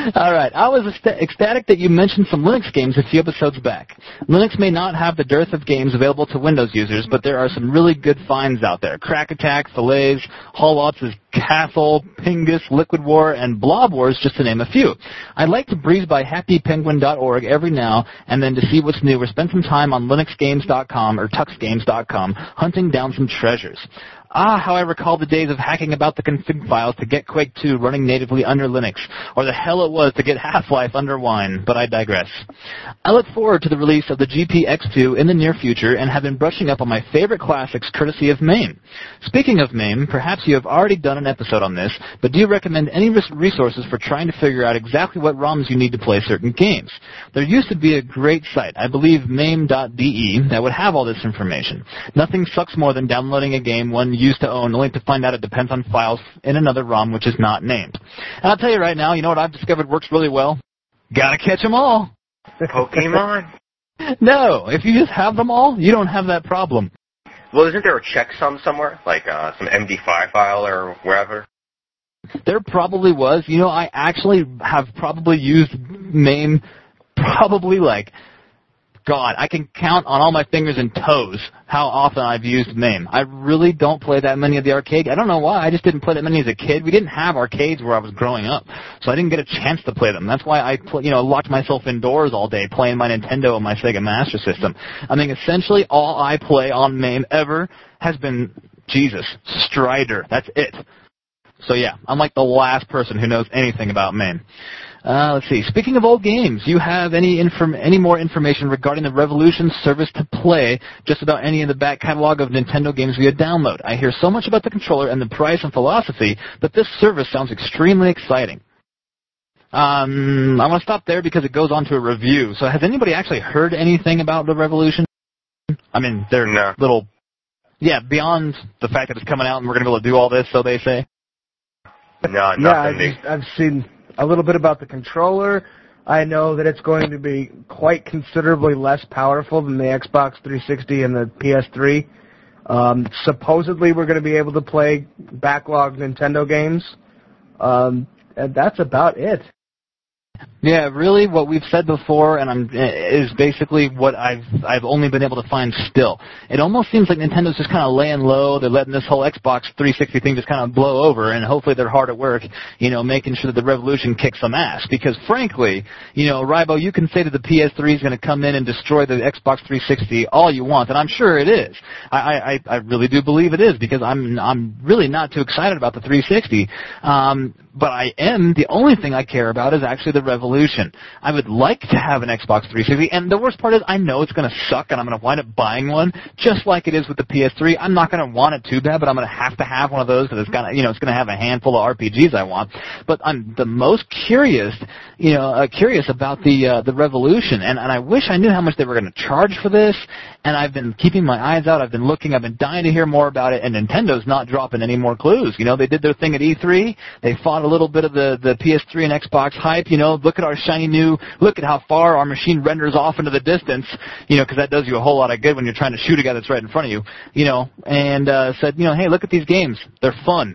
All right. I was ecstatic that you mentioned some Linux games a few episodes back. Linux may not have the dearth of games available to Windows users, but there are some really good finds out there. Crack Attack, Falaise, Hallwatts' Castle, Pingus, Liquid War, and Blob Wars, just to name a few. I'd like to breeze by happypenguin.org every now and then to see what's new or spend some time on linuxgames.com or tuxgames.com hunting down some treasures. How I recall the days of hacking about the config files to get Quake 2 running natively under Linux, or the hell it was to get Half-Life under Wine, but I digress. I look forward to the release of the GPX2 in the near future and have been brushing up on my favorite classics courtesy of MAME. Speaking of MAME, perhaps you have already done an episode on this, but do you recommend any resources for trying to figure out exactly what ROMs you need to play certain games? There used to be a great site, I believe MAME.de, that would have all this information. Nothing sucks more than downloading a game one used to own, only to find out it depends on files in another ROM which is not named. And I'll tell you right now, you know what I've discovered works really well? Gotta catch them all. Pokemon? No, if you just have them all, you don't have that problem. Well, isn't there a checksum somewhere? Like some MD5 file or wherever? There probably was. You know, I actually have probably used MAME probably like, God, I can count on all my fingers and toes how often I've used MAME. I really don't play that many of the arcade. I don't know why. I just didn't play that many as a kid. We didn't have arcades where I was growing up, so I didn't get a chance to play them. That's why I locked myself indoors all day playing my Nintendo and my Sega Master System. I mean, essentially all I play on MAME ever has been, Strider. That's it. So yeah, I'm like the last person who knows anything about MAME. Let's see. Speaking of old games, you have any more information regarding the Revolution service to play just about any of the back catalog of Nintendo games via download? I hear so much about the controller and the price and philosophy, but this service sounds extremely exciting. I want to stop there because it goes on to a review. So has anybody actually heard anything about the Revolution? I mean, they're little... Yeah, beyond the fact that it's coming out and we're going to be able to do all this, so they say. No, nothing. Yeah, I've seen a little bit about the controller. I know that it's going to be quite considerably less powerful than the Xbox 360 and the PS3. Supposedly we're going to be able to play backlogged Nintendo games. And that's about it. Yeah, really, what we've said before, and is basically what I've only been able to find still. It almost seems like Nintendo's just kind of laying low. They're letting this whole Xbox 360 thing just kind of blow over, and hopefully they're hard at work, making sure that the Revolution kicks some ass. Because frankly, Rybo, you can say that the PS3 is going to come in and destroy the Xbox 360 all you want, and I'm sure it is. I really do believe it is, because I'm really not too excited about the 360. But the only thing I care about is actually the Revolution. I would like to have an Xbox 360, and the worst part is I know it's going to suck, and I'm going to wind up buying one, just like it is with the PS3. I'm not going to want it too bad, but I'm going to have one of those because it's going to have a handful of RPGs I want. But I'm the most curious about the Revolution, and I wish I knew how much they were going to charge for this. And I've been keeping my eyes out. I've been looking. I've been dying to hear more about it. And Nintendo's not dropping any more clues. They did their thing at E3. They fought a little bit of the PS3 and Xbox hype. Look at our shiny new. Look at how far our machine renders off into the distance. Because that does you a whole lot of good when you're trying to shoot a guy that's right in front of you. And said, hey, look at these games. They're fun.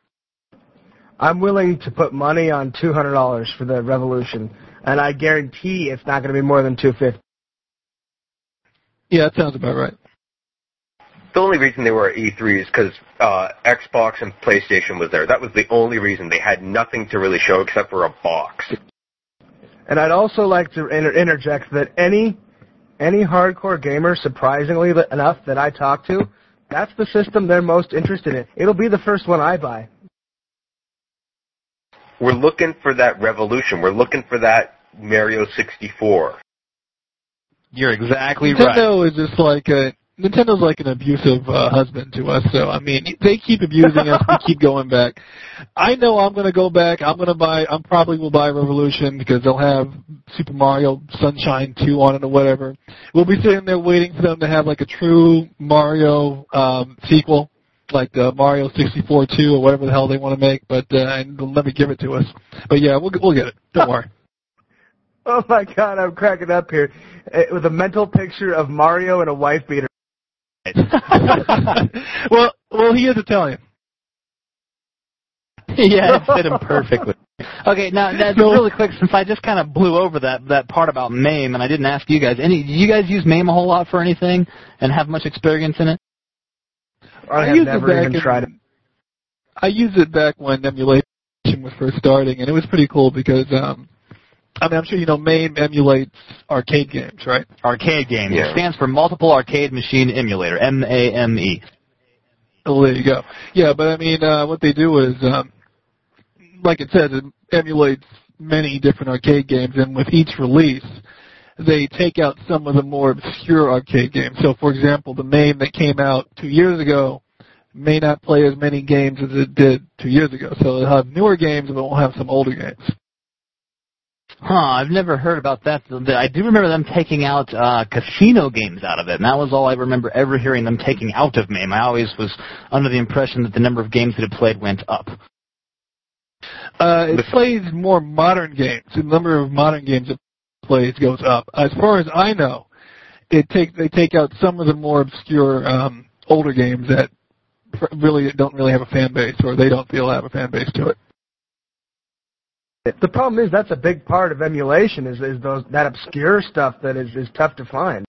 I'm willing to put money on $200 for the Revolution, and I guarantee it's not going to be more than $250. Yeah, that sounds about right. The only reason they were at E3 is because Xbox and PlayStation was there. That was the only reason. They had nothing to really show except for a box. And I'd also like to interject that any hardcore gamer, surprisingly enough, that I talk to, that's the system they're most interested in. It'll be the first one I buy. We're looking for that Revolution. We're looking for that Mario 64. You're exactly Nintendo right. Nintendo's like an abusive husband to us. So I mean, they keep abusing us. We keep going back. I know I'm going to go back. I probably will buy Revolution because they'll have Super Mario Sunshine 2 on it or whatever. We'll be sitting there waiting for them to have like a true Mario sequel, like Mario 64 2 or whatever the hell they want to make. But and they'll never give it to us. But yeah, we'll get it. Don't worry. Oh my God, I'm cracking up here with a mental picture of Mario and a wife beater. well, he is Italian. Yeah, it fit him perfectly. Okay, now really quick, since I just kind of blew over that part about MAME, and I didn't ask you guys, do you guys use MAME a whole lot for anything and have much experience in it? I have never even tried it. I used it back when emulation was first starting, and it was pretty cool because, I'm sure you know MAME emulates arcade games, right? Arcade games. Yeah. It stands for Multiple Arcade Machine Emulator, MAME. Oh, there you go. Yeah, but what they do is, like it says, it emulates many different arcade games, and with each release, they take out some of the more obscure arcade games. So, for example, the MAME that came out 2 years ago may not play as many games as it did 2 years ago. So it'll have newer games, but it will have some older games. Huh, I've never heard about that. I do remember them taking out casino games out of it, and that was all I remember ever hearing them taking out of MAME. I always was under the impression that the number of games that it played went up. It plays more modern games. The number of modern games it plays goes up. As far as I know, they take out some of the more obscure older games that really don't really have a fan base, or they don't feel have a fan base to it. The problem is that's a big part of emulation is that obscure stuff that is tough to find.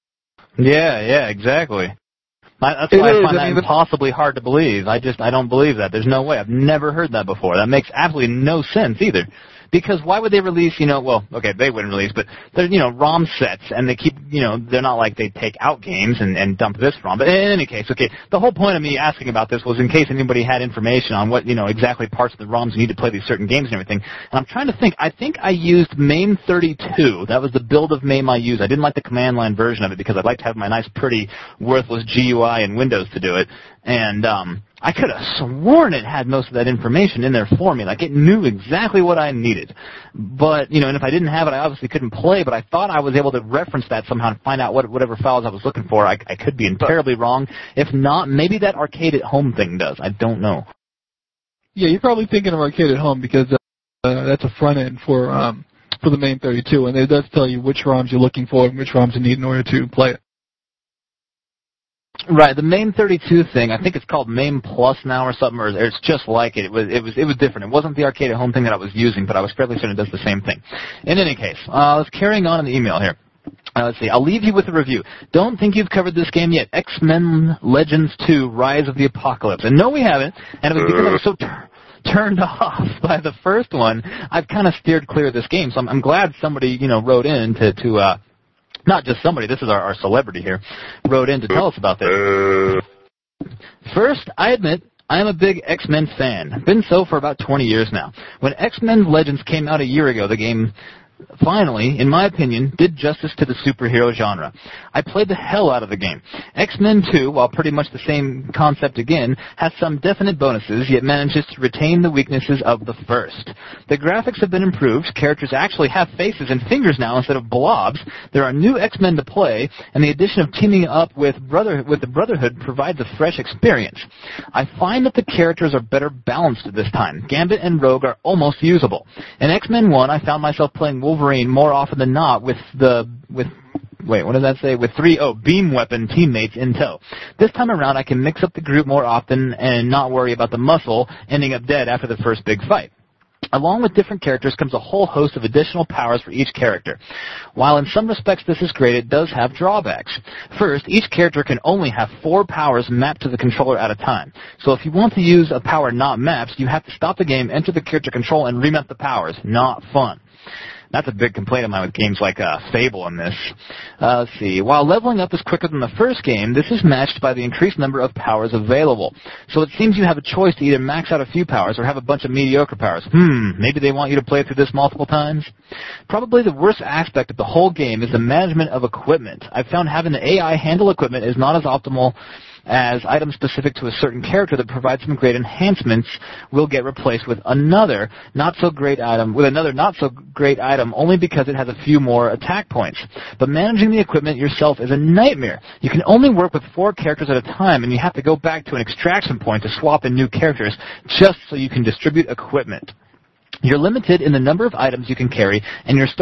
Yeah, exactly. That's why I find that impossibly hard to believe. I don't believe that. There's no way. I've never heard that before. That makes absolutely no sense either. Because why would they release, they wouldn't release, but they're, ROM sets, and they keep, they're not like they take out games and dump this ROM. But in any case, okay, the whole point of me asking about this was in case anybody had information on what, exactly parts of the ROMs you need to play these certain games and everything. And I'm trying to think. I think I used MAME 32. That was the build of MAME I used. I didn't like the command line version of it because I'd like to have my nice, pretty, worthless GUI and Windows to do it. And, I could have sworn it had most of that information in there for me. Like, it knew exactly what I needed. But, and if I didn't have it, I obviously couldn't play, but I thought I was able to reference that somehow and find out whatever files I was looking for. I could be terribly wrong. If not, maybe that Arcade at Home thing does. I don't know. Yeah, you're probably thinking of Arcade at Home because that's a front end for the MAME 32, and it does tell you which ROMs you're looking for and which ROMs you need in order to play it. Right, the MAME 32 thing, I think it's called MAME Plus now or something, or it's just like it. It was different. It wasn't the Arcade at Home thing that I was using, but I was fairly certain it does the same thing. In any case, let's carrying on in the email here. Let's see. I'll leave you with a review. Don't think you've covered this game yet. X-Men Legends 2: Rise of the Apocalypse. And no, we haven't. And it was because I was so turned off by the first one, I've kind of steered clear of this game. So I'm glad somebody wrote in to not just somebody, this is our celebrity here, wrote in to tell us about this. First, I admit, I am a big X-Men fan. Been so for about 20 years now. When X-Men Legends came out a year ago, the game finally, in my opinion, did justice to the superhero genre. I played the hell out of the game. X-Men 2, while pretty much the same concept again, has some definite bonuses, yet manages to retain the weaknesses of the first. The graphics have been improved, characters actually have faces and fingers now instead of blobs, there are new X-Men to play, and the addition of teaming up with the Brotherhood provides a fresh experience. I find that the characters are better balanced this time. Gambit and Rogue are almost usable. In X-Men 1, I found myself playing Wolverine more often than not with three beam weapon teammates in tow. This time around, I can mix up the group more often and not worry about the muscle ending up dead after the first big fight. Along with different characters comes a whole host of additional powers for each character. While in some respects this is great, it does have drawbacks. First, each character can only have 4 powers mapped to the controller at a time. So if you want to use a power not mapped, you have to stop the game, enter the character control, and remap the powers. Not fun. That's a big complaint of mine with games like Fable and this. Let's see. While leveling up is quicker than the first game, this is matched by the increased number of powers available. So it seems you have a choice to either max out a few powers or have a bunch of mediocre powers. Maybe they want you to play through this multiple times? Probably the worst aspect of the whole game is the management of equipment. I've found having the AI handle equipment is not as optimal as items specific to a certain character that provides some great enhancements will get replaced with another not so great item only because it has a few more attack points. But managing the equipment yourself is a nightmare. You can only work with 4 characters at a time, and you have to go back to an extraction point to swap in new characters just so you can distribute equipment. You're limited in the number of items you can carry, and your storage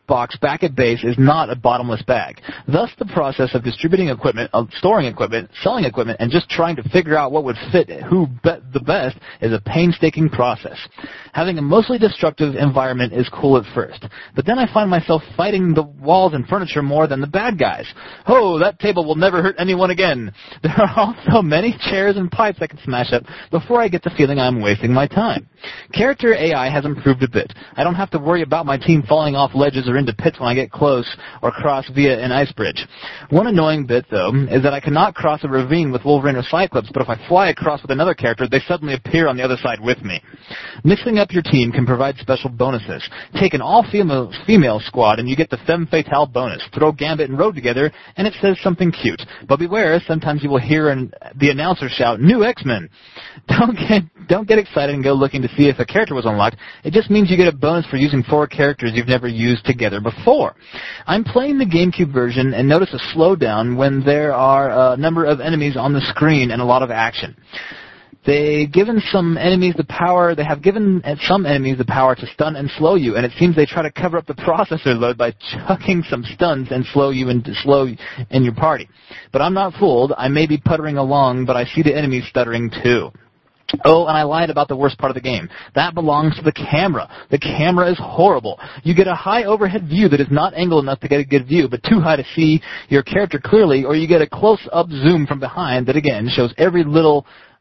box back at base is not a bottomless bag. Thus, the process of distributing equipment, of storing equipment, selling equipment, and just trying to figure out what would fit the best is a painstaking process. Having a mostly destructive environment is cool at first, but then I find myself fighting the walls and furniture more than the bad guys. Oh, that table will never hurt anyone again. There are also many chairs and pipes I can smash up before I get the feeling I'm wasting my time. Character AI has improved a bit. I don't have to worry about my team falling off ledges or into pits when I get close or cross via an ice bridge. One annoying bit, though, is that I cannot cross a ravine with Wolverine or Cyclops, but if I fly across with another character, they suddenly appear on the other side with me. Mixing up your team can provide special bonuses. Take an all-female squad and you get the Femme Fatale bonus. Throw Gambit and Rogue together and it says something cute. But beware, sometimes you will hear the announcer shout, "New X-Men!" Don't get excited and go looking to see if a character was unlocked. It just means you get a bonus for using 4 characters you've never used together before. I'm playing the GameCube version and notice a slowdown when there are a number of enemies on the screen and a lot of action. They have given some enemies the power to stun and slow you, and it seems they try to cover up the processor load by chucking some stuns and slow in your party. But I'm not fooled. I may be puttering along, but I see the enemies stuttering too. Oh, and I lied about the worst part of the game. That belongs to the camera. The camera is horrible. You get a high overhead view that is not angled enough to get a good view, but too high to see your character clearly, or you get a close-up zoom from behind that, again, shows every little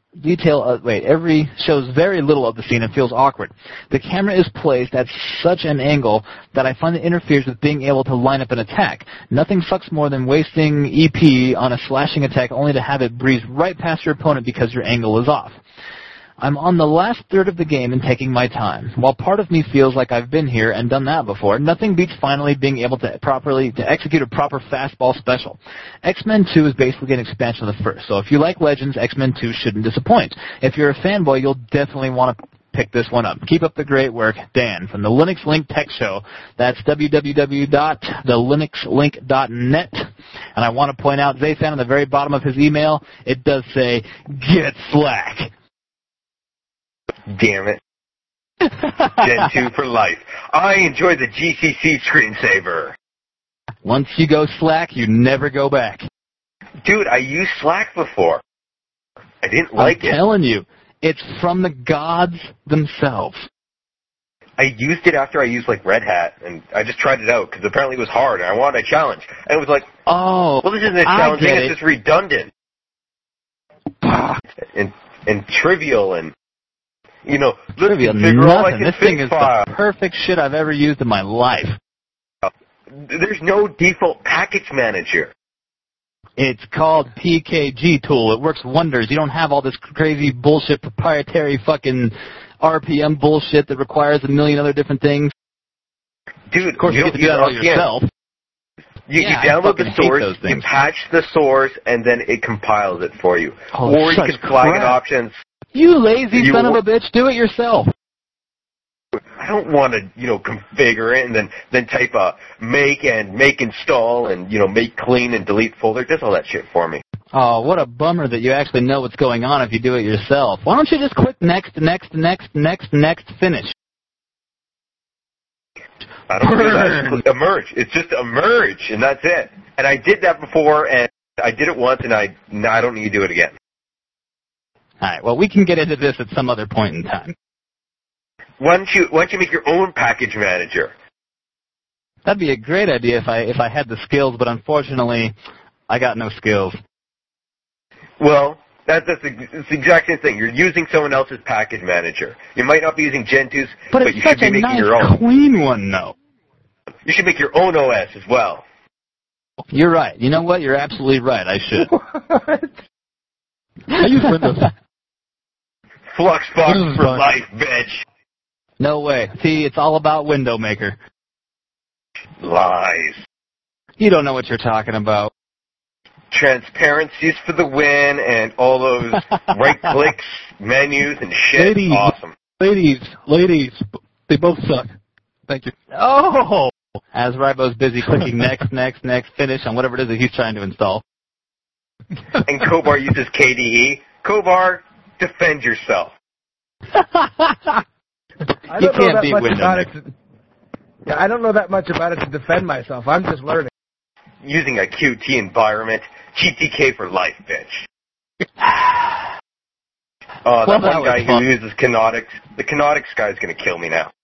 shows very little of the scene and feels awkward. The camera is placed at such an angle that I find it interferes with being able to line up an attack. Nothing sucks more than wasting EP on a slashing attack only to have it breeze right past your opponent because your angle is off. I'm on the last third of the game and taking my time. While part of me feels like I've been here and done that before, nothing beats finally being able to execute a proper fastball special. X-Men 2 is basically an expansion of the first, so if you like Legends, X-Men 2 shouldn't disappoint. If you're a fanboy, you'll definitely want to pick this one up. Keep up the great work, Dan, from the Linux Link Tech Show. That's www.thelinuxlink.net. And I want to point out, Zayfan, on the very bottom of his email, it does say, "Get Slack." Damn it. Gen 2 for life. I enjoy the GCC screensaver. Once you go Slack, you never go back. Dude, I used Slack before. I didn't like it. I'm telling you, it's from the gods themselves. I used it after I used, Red Hat, and I just tried it out, because apparently it was hard, and I wanted a challenge. And it was like, oh, well, this isn't a challenge, it's just redundant. and trivial, and trivial, nothing. This thing is the perfect shit I've ever used in my life. There's no default package manager. It's called PKG Tool. It works wonders. You don't have all this crazy bullshit proprietary fucking RPM bullshit that requires a million other different things. Dude, of course you get to do that all yourself. You download the source, you patch the source, and then it compiles it for you. Or you can flag in options. You lazy son of a bitch, do it yourself. I don't want to, configure it and then type a make install and, make clean and delete folder. It does all that shit for me. Oh, what a bummer that you actually know what's going on if you do it yourself. Why don't you just click next, finish? I don't do that. A merge. It's just a merge, and that's it. And I did that before, and I did it once, and I don't need to do it again. All right, well, we can get into this at some other point in time. Why don't you make your own package manager? That'd be a great idea if I had the skills, but unfortunately, I got no skills. Well, that's the exact same thing. You're using someone else's package manager. You might not be using Gentoo's, but you should be making your own. But it's such a nice, clean one, though. You should make your own OS as well. You're right. You know what? You're absolutely right. I should. What? I use Windows. Fluxbox for life, bitch. No way. See, it's all about Window Maker. Lies. You don't know what you're talking about. Transparencies for the win and all those right clicks, menus, and shit. Ladies, awesome. Ladies, they both suck. Thank you. Oh! As Rybo's busy clicking next, finish on whatever it is that he's trying to install. And Kobar uses KDE. Kobar, defend yourself. I don't know that much about it. Yeah, I don't know that much about it to defend myself. I'm just learning. Using a QT environment. GTK for life, bitch. Oh, that one guy who uses Canonics. The Canonics guy's going to kill me now.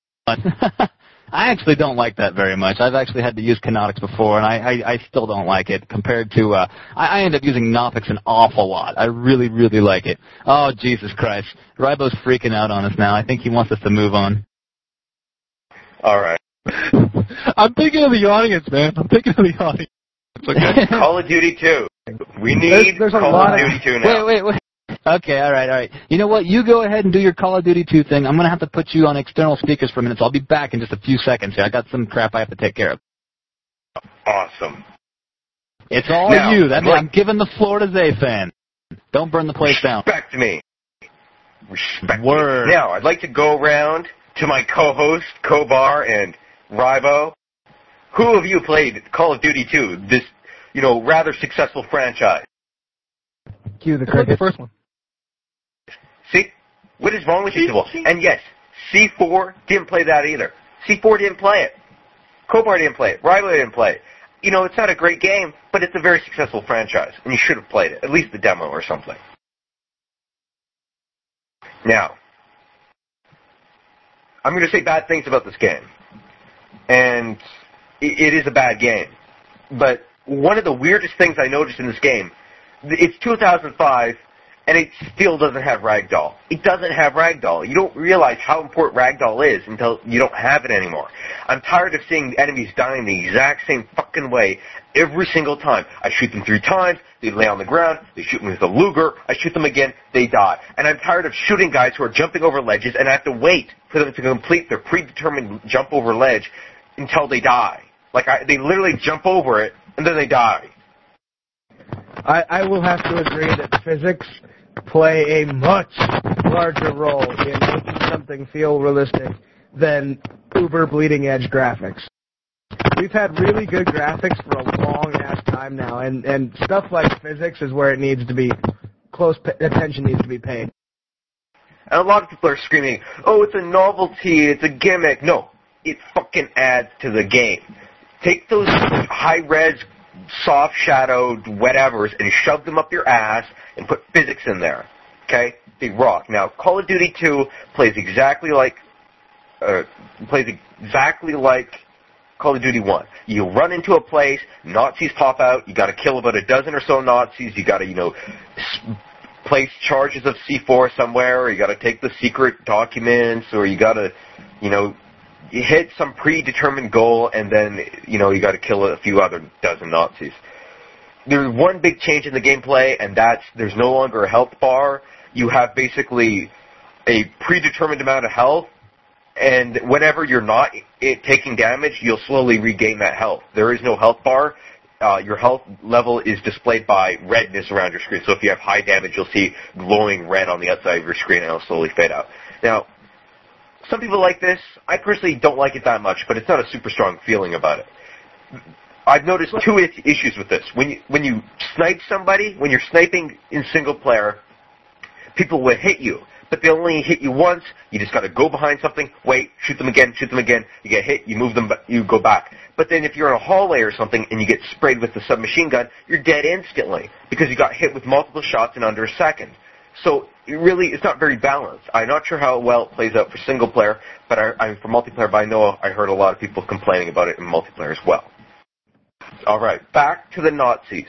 I actually don't like that very much. I've actually had to use Canonics before, and I still don't like it compared to, I end up using Knoppix an awful lot. I really, really like it. Oh, Jesus Christ. Ribo's freaking out on us now. I think he wants us to move on. All right. I'm thinking of the audience, man. I'm thinking of the audience. Okay. Call of Duty 2. We need there's Call of Duty 2 now. Wait. Okay, all right. You know what? You go ahead and do your Call of Duty 2 thing. I'm going to have to put you on external speakers for a minute, so I'll be back in just a few seconds here. I got some crap I have to take care of. Awesome. It's all now, you. That means I'm giving the floor to Zayfan. Don't burn the place down. Respect me. Respect Word. me. Now, I'd like to go around to my co-host, Kobar, and Ribo. Who of you played Call of Duty 2, this, rather successful franchise? Cue the cricket. The first one. See? What is wrong with you people? And yes, C4 didn't play that either. C4 didn't play it. Kobar didn't play it. Ribo didn't play it. It's not a great game, but it's a very successful franchise, and you should have played it, at least the demo or something. Now, I'm going to say bad things about this game, and it is a bad game. But one of the weirdest things I noticed in this game, it's 2005, and it still doesn't have Ragdoll. It doesn't have Ragdoll. You don't realize how important Ragdoll is until you don't have it anymore. I'm tired of seeing enemies dying the exact same fucking way every single time. I shoot them 3 times, they lay on the ground, they shoot me with a Luger, I shoot them again, they die. And I'm tired of shooting guys who are jumping over ledges, and I have to wait for them to complete their predetermined jump over ledge until they die. They literally jump over it, and then they die. I will have to agree that physics play a much larger role in making something feel realistic than uber bleeding edge graphics. We've had really good graphics for a long-ass time now, and stuff like physics is where it needs to be, attention needs to be paid. And a lot of people are screaming, oh, it's a novelty, it's a gimmick. No, it fucking adds to the game. Take those high-res, soft-shadowed whatevers and shove them up your ass and put physics in there. Okay? They rock. Now, Call of Duty 2 plays exactly like Call of Duty 1. You run into a place, Nazis pop out, you gotta kill about a dozen or so Nazis, you gotta, place charges of C4 somewhere, or you gotta take the secret documents, or you gotta, you hit some predetermined goal, and then, you gotta kill a few other dozen Nazis. There's one big change in the gameplay, and that's there's no longer a health bar. You have basically a predetermined amount of health, and whenever you're not taking damage, you'll slowly regain that health. There is no health bar. Your health level is displayed by redness around your screen. So if you have high damage, you'll see glowing red on the outside of your screen, and it'll slowly fade out. Now, some people like this. I personally don't like it that much, but it's not a super strong feeling about it. I've noticed 2 issues with this. When you snipe somebody, when you're sniping in single player, people will hit you, but they only hit you once. You just got to go behind something, wait, shoot them again. You get hit, you move them, you go back. But then if you're in a hallway or something and you get sprayed with the submachine gun, you're dead instantly because you got hit with multiple shots in under a second. So it's not very balanced. I'm not sure how well it plays out for single player, but for multiplayer. But I know I heard a lot of people complaining about it in multiplayer as well. All right, back to the Nazis.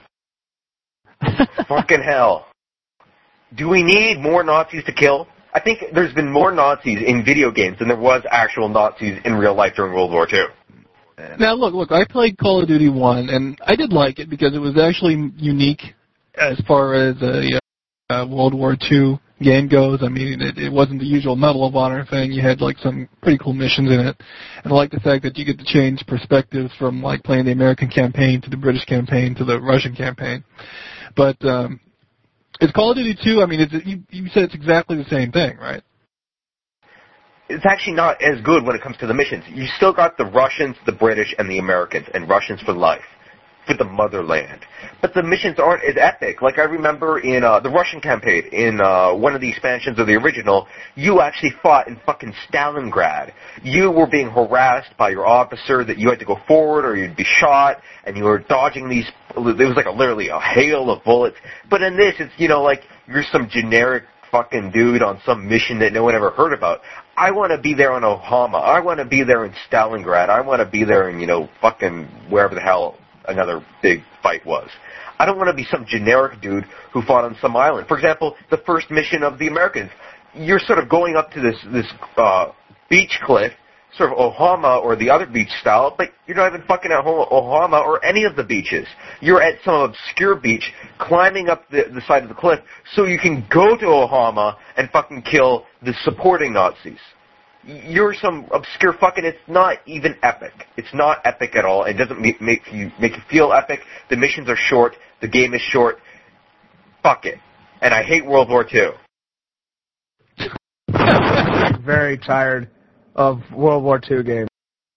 Fucking hell. Do we need more Nazis to kill? I think there's been more Nazis in video games than there was actual Nazis in real life during World War II. Now, look, I played Call of Duty 1, and I did like it because it was actually unique as far as a World War II game goes. I mean, it wasn't the usual Medal of Honor thing. You had, some pretty cool missions in it. And I like the fact that you get to change perspectives from, playing the American campaign to the British campaign to the Russian campaign. But it's Call of Duty 2, I mean, you said it's exactly the same thing, right? It's actually not as good when it comes to the missions. You still got the Russians, the British, and the Americans, and Russians for life. for the motherland. But the missions aren't as epic. Like I remember in the Russian campaign, in one of the expansions of the original, you actually fought in fucking Stalingrad. You were being harassed by your officer that you had to go forward or you'd be shot, and you were dodging these. It was like literally a hail of bullets. But in this, it's, you know, like you're some generic fucking dude on some mission that no one ever heard about. I want to be there on Ohama. I want to be there in Stalingrad. I want to be there in, you know, fucking wherever the hell another big fight was. I don't want to be some generic dude who fought on some island. For example, the first mission of the Americans, you're sort of going up to this beach cliff, sort of Ohama or the other beach style, but you're not even fucking at Ohama or any of the beaches. You're at some obscure beach, climbing up the side of the cliff, so you can go to Ohama and fucking kill the supporting Nazis. You're some obscure fucking. It's not even epic. It's not epic at all. It doesn't make you feel epic. The missions are short. The game is short. Fuck it. And I hate World War II. Very tired of World War II games.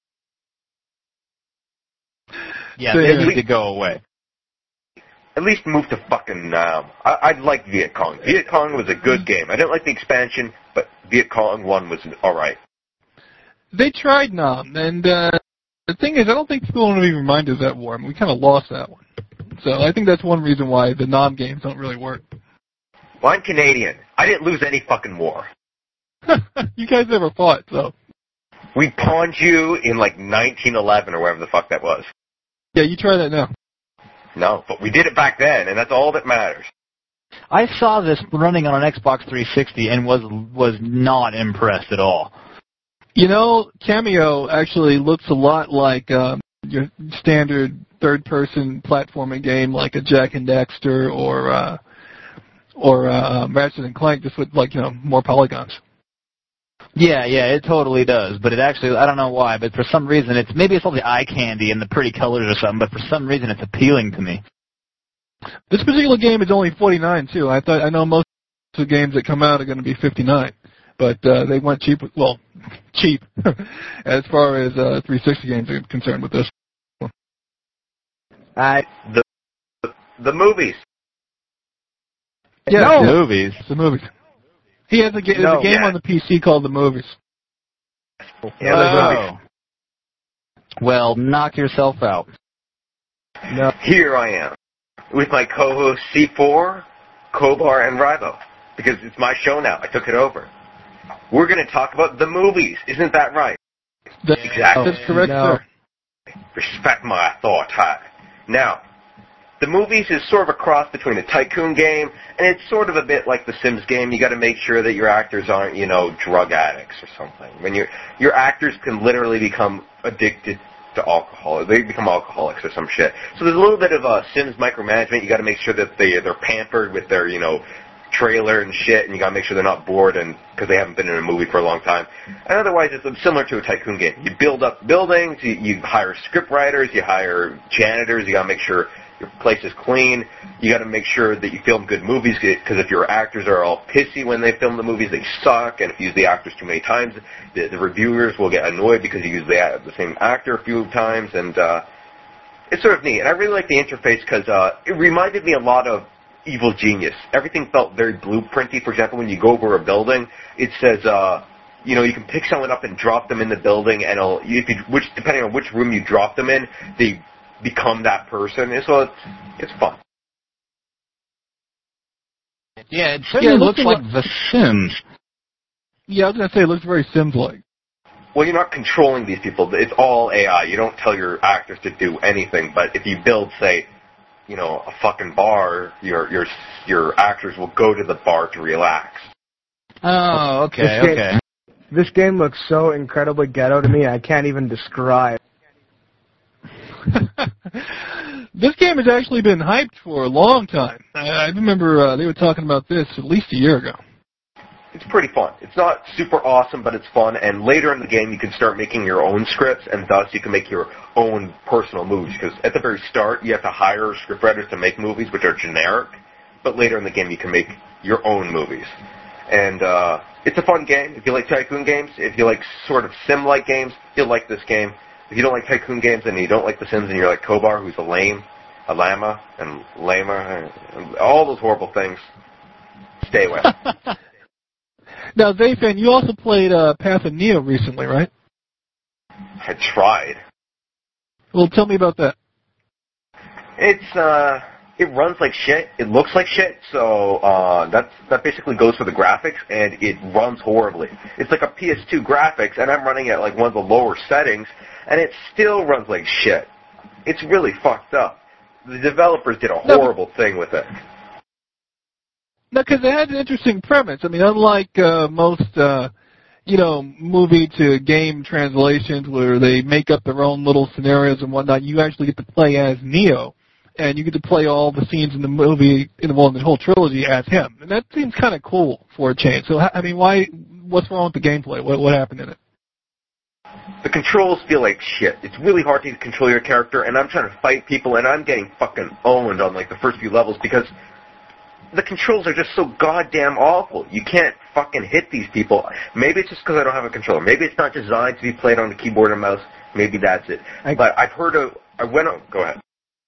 Yeah, they need to go away. At least move to fucking I like Viet Cong. Viet Cong was a good game. I didn't like the expansion, but Viet Cong 1 was alright. They tried Nam, and the thing is, I don't think people want to be reminded of that war. I mean, we kind of lost that one. So I think that's one reason why the Nam games don't really work. Well, I'm Canadian. I didn't lose any fucking war. You guys never fought, so. We pawned you in like 1911 or wherever the fuck that was. Yeah, you try that now. No, but we did it back then, and that's all that matters. I saw this running on an Xbox 360 and was not impressed at all. You know, Cameo actually looks a lot like your standard third-person platforming game, like a Jak and Daxter or Ratchet and Clank, just with, like, you know, more polygons. Yeah, it totally does. But it actually, I don't know why, but for some reason, maybe it's all the eye candy and the pretty colors or something, but for some reason it's appealing to me. This particular game is only $49 too. I know most of the games that come out are going to be $59, but they went cheap. Well, cheap as far as 360 games are concerned with this. The movies. Yeah, no. Movies. The movies. He has a game on the PC called The Movies. Yeah, The Movies. Well, knock yourself out. No. Here I am with my co-hosts C4, Kobar, and Rivo, because it's my show now. I took it over. We're going to talk about the movies. Isn't that right? Exactly. That's correct, sir. Respect my thought. Now, the movies is sort of a cross between a tycoon game, and it's sort of a bit like the Sims game. You got to make sure that your actors aren't, you know, drug addicts or something. When your actors can literally become addicted to alcohol. They become alcoholics or some shit. So there's a little bit of Sims micromanagement. You got to make sure that they're pampered with their, you know, trailer and shit, and you got to make sure they're not bored and because they haven't been in a movie for a long time. And otherwise, it's similar to a tycoon game. You build up buildings, you hire script writers, you hire janitors, you got to make sure your place is clean. You got to make sure that you film good movies, because if your actors are all pissy when they film the movies, they suck. And if you use the actors too many times, the reviewers will get annoyed because you use the same actor a few times. And it's sort of neat. And I really like the interface because it reminded me a lot of Evil Genius. Everything felt very blueprinty. For example, when you go over a building, it says, you know, you can pick someone up and drop them in the building, and depending on which room you drop them in, they become that person. So it's fun. Yeah, it certainly looks like The Sims. Yeah, I was going to say it looks very Sims-like. Well, you're not controlling these people. It's all AI. You don't tell your actors to do anything. But if you build, say, you know, a fucking bar, your actors will go to the bar to relax. Oh, okay. This game looks so incredibly ghetto to me, I can't even describe. This game has actually been hyped for a long time. I remember they were talking about this at least a year ago. It's pretty fun. It's not super awesome, but it's fun. And later in the game, you can start making your own scripts, and thus you can make your own personal movies. Because at the very start, you have to hire scriptwriters to make movies, which are generic. But later in the game, you can make your own movies. And it's a fun game. If you like tycoon games, if you like sort of sim-like games, you'll like this game. If you don't like tycoon games and you don't like The Sims and you're like Kobar, who's a lame, Alama and Lama and all those horrible things. Stay away. Now, Zayfan, you also played Path of Neo recently, right? I tried. Well, tell me about that. It runs like shit. It looks like shit. So that basically goes for the graphics, and it runs horribly. It's like a PS2 graphics, and I'm running at like one of the lower settings, and it still runs like shit. It's really fucked up. The developers did a horrible thing with it. No, because it had an interesting premise. I mean, unlike most, movie to game translations where they make up their own little scenarios and whatnot, you actually get to play as Neo, and you get to play all the scenes in the movie, in the whole trilogy as him. And that seems kind of cool for a change. So, I mean, what's wrong with the gameplay? What happened in it? The controls feel like shit. It's really hard to control your character, and I'm trying to fight people, and I'm getting fucking owned on like the first few levels because the controls are just so goddamn awful. You can't fucking hit these people. Maybe it's just because I don't have a controller. Maybe it's not designed to be played on the keyboard and mouse. Maybe that's it. But I've heard of... Go ahead.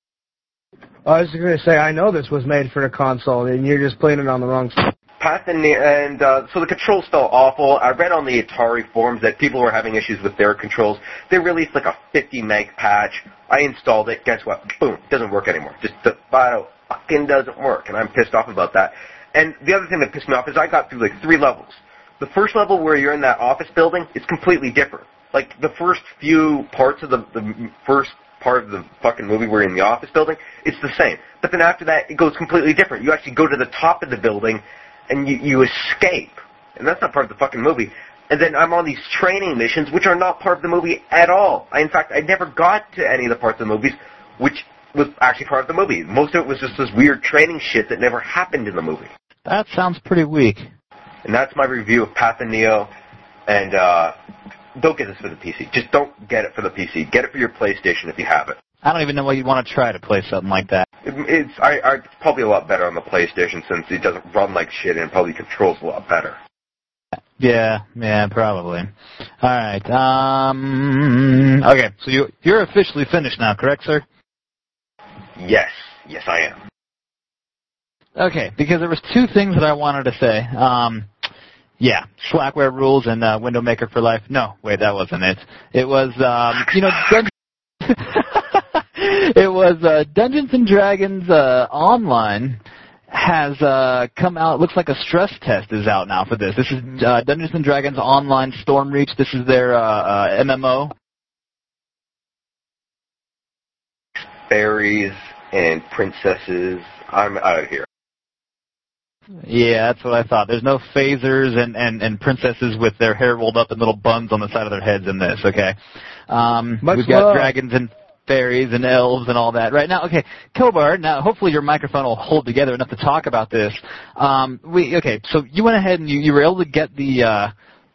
I was going to say, I know this was made for the console, and you're just playing it on the wrong side. So the controls felt awful. I read on the Atari forums that people were having issues with their controls. They released like a 50 meg patch. I installed it. Guess what? Boom. It doesn't work anymore. Just the file fucking doesn't work, and I'm pissed off about that. And the other thing that pissed me off is I got through like 3 levels. The first level where you're in that office building is completely different. Like the first few parts of the first part of the fucking movie where you're in the office building, it's the same. But then after that, it goes completely different. You actually go to the top of the building, and you escape. And that's not part of the fucking movie. And then I'm on these training missions, which are not part of the movie at all. In fact, I never got to any of the parts of the movies, which was actually part of the movie. Most of it was just this weird training shit that never happened in the movie. That sounds pretty weak. And that's my review of Path of Neo. And don't get this for the PC. Just don't get it for the PC. Get it for your PlayStation if you have it. I don't even know why you'd want to try to play something like that. It's probably a lot better on the PlayStation since it doesn't run like shit and it probably controls a lot better. Yeah, probably. All right. Okay, so you're officially finished now, correct, sir? Yes, I am. Okay, because there was 2 things that I wanted to say. Yeah, Slackware rules and Window Maker for life. No, wait, that wasn't it. It was, it was Dungeons & Dragons Online has come out. It looks like a stress test is out now for this. This is Dungeons & Dragons Online Stormreach. This is their MMO. Fairies and princesses. I'm out of here. Yeah, that's what I thought. There's no phasers and princesses with their hair rolled up in little buns on the side of their heads in this, okay? We've got dragons and fairies and elves and all that. Right now, okay, Kobar, now hopefully your microphone will hold together enough to talk about this. Okay, so you went ahead and you were able to get the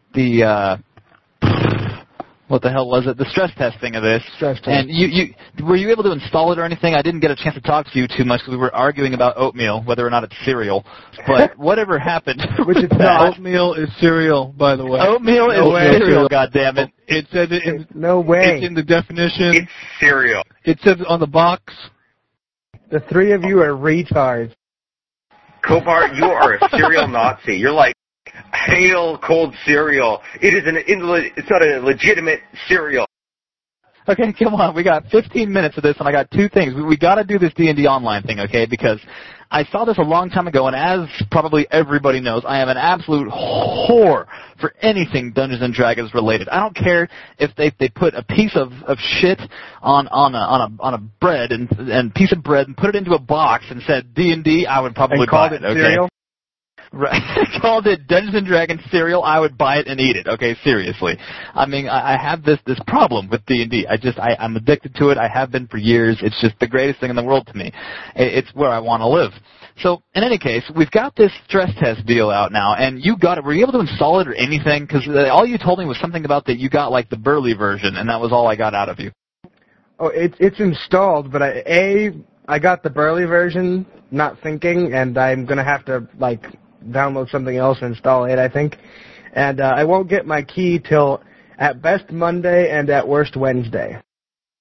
what the hell was it? The stress test thing of this. Stress test. And you were you able to install it or anything? I didn't get a chance to talk to you too much because we were arguing about oatmeal, whether or not it's cereal. But whatever happened. Which it's not. Oatmeal is cereal, by the way. Oatmeal is cereal, goddammit. It says it in, no way. It's in the definition. It's cereal. It says on the box. The 3 of you are retards. Kobar, you are a cereal Nazi. You're like, hail cold cereal. It's not a legitimate cereal. Okay, come on. We got 15 minutes of this, and I got 2 things. We got to do this D&D online thing, okay? Because I saw this a long time ago, and as probably everybody knows, I am an absolute whore for anything Dungeons and Dragons related. I don't care if they put a piece of shit on a bread and piece of bread and put it into a box and said D&D, I would probably buy it. Okay. Cereal? Right. Called it Dungeons & Dragons cereal, I would buy it and eat it. Okay, seriously. I mean, I have this problem with D&D. I'm addicted to it. I have been for years. It's just the greatest thing in the world to me. It's where I want to live. So, in any case, we've got this stress test deal out now, and you got it. Were you able to install it or anything? Because all you told me was something about that you got, like, the Burley version, and that was all I got out of you. Oh, it's installed, but I got the Burley version, not thinking, and I'm going to have to, like, download something else and install it, I think. And I won't get my key till at best Monday and at worst Wednesday.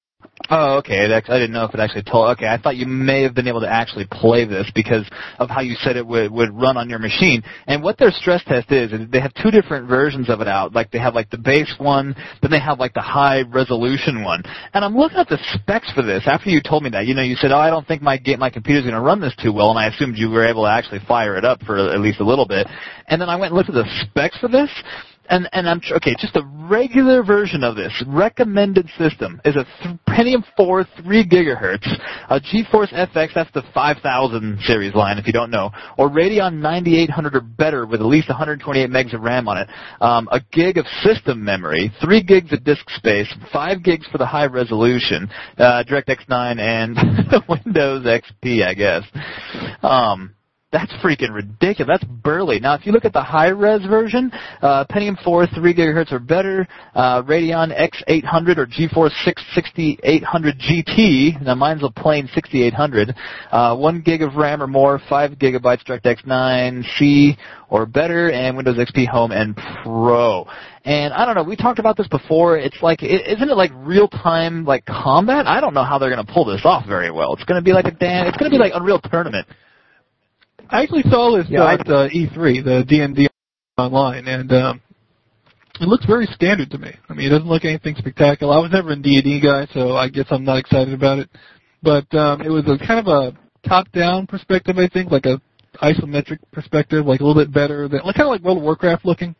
Oh, okay. I didn't know if it actually told. Okay, I thought you may have been able to actually play this because of how you said it would run on your machine. And what their stress test is they have two different versions of it out. Like they have like the base one, then they have like the high resolution one. And I'm looking at the specs for this after you told me that. You know, you said, "Oh, I don't think my computer's going to run this too well," and I assumed you were able to actually fire it up for at least a little bit. And then I went and looked at the specs for this. And I'm okay. Just a regular version of this recommended system is a Pentium 4 3 gigahertz, a GeForce FX, that's the 5000 series line if you don't know, or Radeon 9800 or better with at least 128 megs of RAM on it, a gig of system memory, 3 gigs of disk space, 5 gigs for the high resolution, DirectX 9 and Windows XP, I guess. That's freaking ridiculous. That's burly. Now, if you look at the high-res version, Pentium 4, 3 gigahertz or better, Radeon X800 or GeForce 6800 GT. Now, mine's a plain 6800. 1 gig of RAM or more, 5 gigabytes DirectX 9 C or better, and Windows XP Home and Pro. And I don't know, we talked about this before. It's like, isn't it like real-time like combat? I don't know how they're going to pull this off very well. It's going to be like it's going to be like Unreal Tournament. I actually saw this at E3, the D&D online, and it looks very standard to me. I mean, it doesn't look anything spectacular. I was never a D&D guy, so I guess I'm not excited about it. But it was a kind of a top-down perspective, I think, like a isometric perspective, like a little bit better than, like kind of like World of Warcraft looking.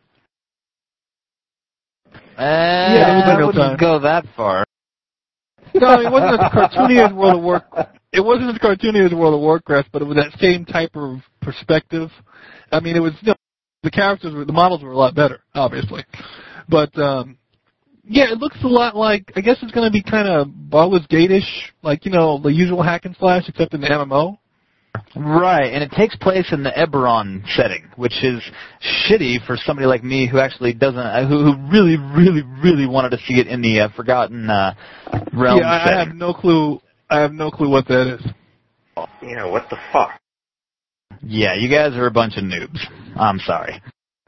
I wouldn't go that far. No, it wasn't as cartoony as World of Warcraft. It wasn't as cartoony as World of Warcraft, but it was that same type of perspective. I mean, it was, you know, the models were a lot better, obviously. But, yeah, it looks a lot like, I guess it's going to be kind of Baldur's Gate-ish, like, you know, the usual hack and slash, except in the MMO. Right, and it takes place in the Eberron setting, which is shitty for somebody like me who actually doesn't, who really, really, really wanted to see it in the Forgotten Realms setting. I have no clue. I have no clue what that is. Yeah, what the fuck? Yeah, you guys are a bunch of noobs. I'm sorry.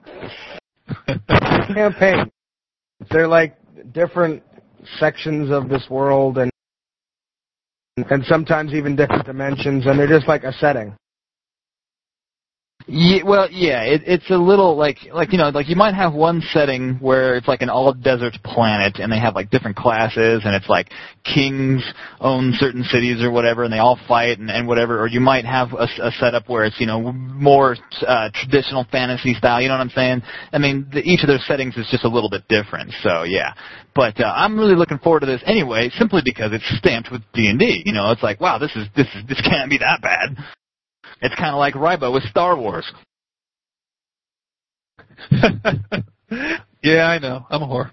Campaign. They're like different sections of this world and sometimes even different dimensions, and they're just like a setting. Yeah, well, yeah, it's a little like you know, like you might have one setting where it's like an all-desert planet, and they have like different classes, and it's like kings own certain cities or whatever, and they all fight and whatever. Or you might have a setup where it's, you know, more traditional fantasy style. You know what I'm saying? I mean, each of their settings is just a little bit different. So yeah, but I'm really looking forward to this anyway, simply because it's stamped with D&D. You know, it's like, wow, this can't be that bad. It's kind of like Raiba with Star Wars. Yeah, I know. I'm a whore.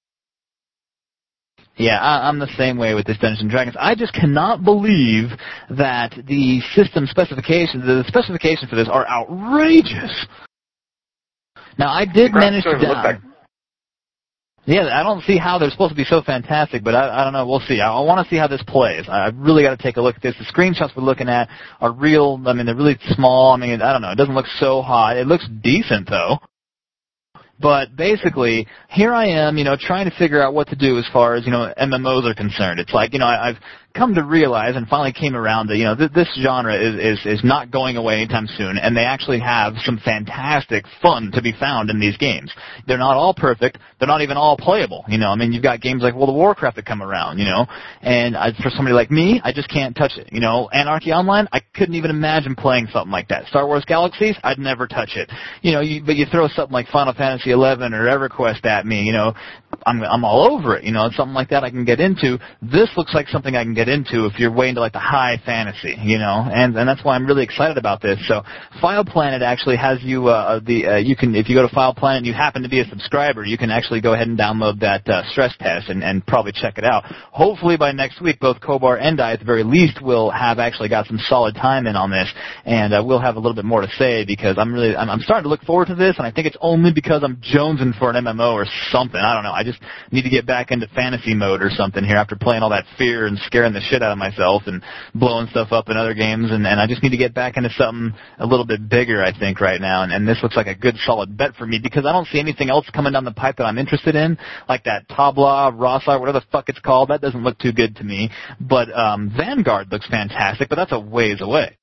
Yeah, I'm the same way with this Dungeons & Dragons. I just cannot believe that the system specifications, the specifications for this are outrageous. Now, I did manage to... Yeah, I don't see how they're supposed to be so fantastic, but I don't know. We'll see. I want to see how this plays. I've really got to take a look at this. The screenshots we're looking at are real. I mean, they're really small. I mean, I don't know. It doesn't look so hot. It looks decent, though. But basically, here I am, you know, trying to figure out what to do as far as, you know, MMOs are concerned. It's like, you know, I've come to realize and finally came around that, you know, this genre is not going away anytime soon, and they actually have some fantastic fun to be found in these games. They're not all perfect. They're not even all playable, you know. I mean, you've got games like World of Warcraft that come around, you know, and for somebody like me, I just can't touch it, you know. Anarchy Online, I couldn't even imagine playing something like that. Star Wars Galaxies, I'd never touch it. You know, but you throw something like Final Fantasy 11 or EverQuest at me, you know, I'm all over it, you know. It's something like that I can get into. This looks like something I can get into if you're way into like the high fantasy, you know, and that's why I'm really excited about this. So File Planet actually has you you can, if you go to File Planet and you happen to be a subscriber, you can actually go ahead and download that stress test and probably check it out. Hopefully by next week, both Kobar and I, at the very least, will have actually got some solid time in on this, and we'll have a little bit more to say, because I'm starting to look forward to this, and I think it's only because I'm jonesing for an MMO or something. I don't know. I I just need to get back into fantasy mode or something here after playing all that Fear and scaring the shit out of myself and blowing stuff up in other games, and I just need to get back into something a little bit bigger, I think, right now, and this looks like a good, solid bet for me because I don't see anything else coming down the pipe that I'm interested in, like that Tabla, Rossar, whatever the fuck it's called. That doesn't look too good to me, but Vanguard looks fantastic, but that's a ways away.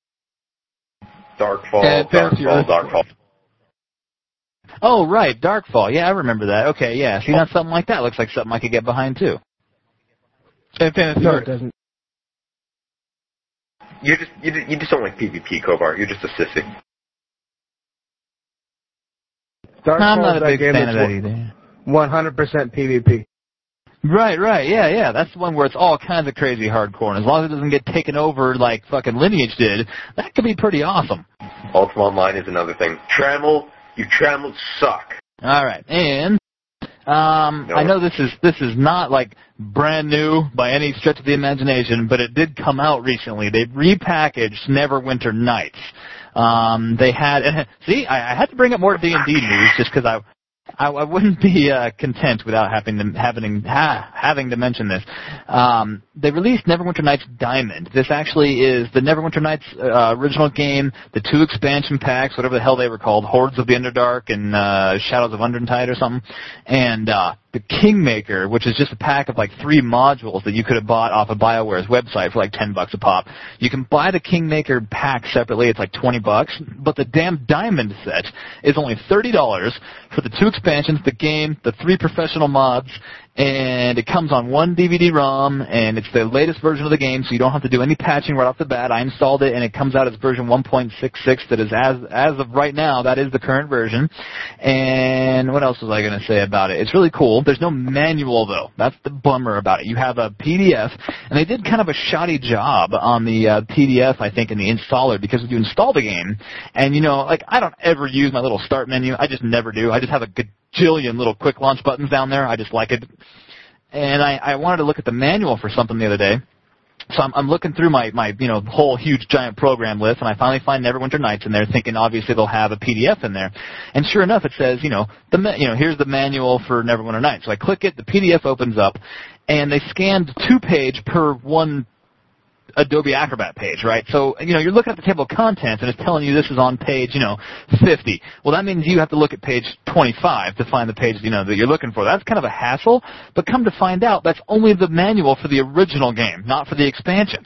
Darkfall. Oh, right, Darkfall. Yeah, I remember that. Okay, yeah. See, that's something like that. Looks like something I could get behind, too. And Fantasy Star doesn't. You just don't like PvP, Kovar. You're just a sissy. I'm not a big fan of that either. 100% PvP. Right, yeah. That's the one where it's all kinds of crazy hardcore, and as long as it doesn't get taken over like fucking Lineage did, that could be pretty awesome. Ultima Online is another thing. You Trammel suck. All right, and I know this is not like brand new by any stretch of the imagination, but it did come out recently. They repackaged Neverwinter Nights. They had I had to bring up more D&D news just because I wouldn't be content without having to mention this. They released Neverwinter Nights Diamond. This actually is the Neverwinter Nights original game, the 2 expansion packs, whatever the hell they were called, Hordes of the Underdark and Shadows of Undertide or something, and the Kingmaker, which is just a pack of like 3 modules that you could have bought off of BioWare's website for like $10 a pop. You can buy the Kingmaker pack separately, it's like $20, but the damn Diamond set is only $30 for the 2 expansions, the game, the 3 professional mods, and it comes on 1 DVD-ROM, and it's the latest version of the game, so you don't have to do any patching right off the bat. I installed it, and it comes out as version 1.66. That is, as of right now, that is the current version. And what else was I going to say about it? It's really cool. There's no manual, though. That's the bummer about it. You have a PDF, and they did kind of a shoddy job on the PDF, I think, in the installer, because you install the game, and, like, I don't ever use my little start menu. I just never do. I just have a gajillion little quick launch buttons down there. I just like it. And I wanted to look at the manual for something the other day. So I'm looking through my whole huge giant program list, and I finally find Neverwinter Nights in there, thinking obviously they'll have a PDF in there. And sure enough, it says, here's the manual for Neverwinter Nights. So I click it, the PDF opens up, and they scanned 2-page per 1 Adobe Acrobat page, right? So, you're looking at the table of contents, and it's telling you this is on page, 50. Well, that means you have to look at page 25 to find the page, that you're looking for. That's kind of a hassle, but come to find out, that's only the manual for the original game, not for the expansions.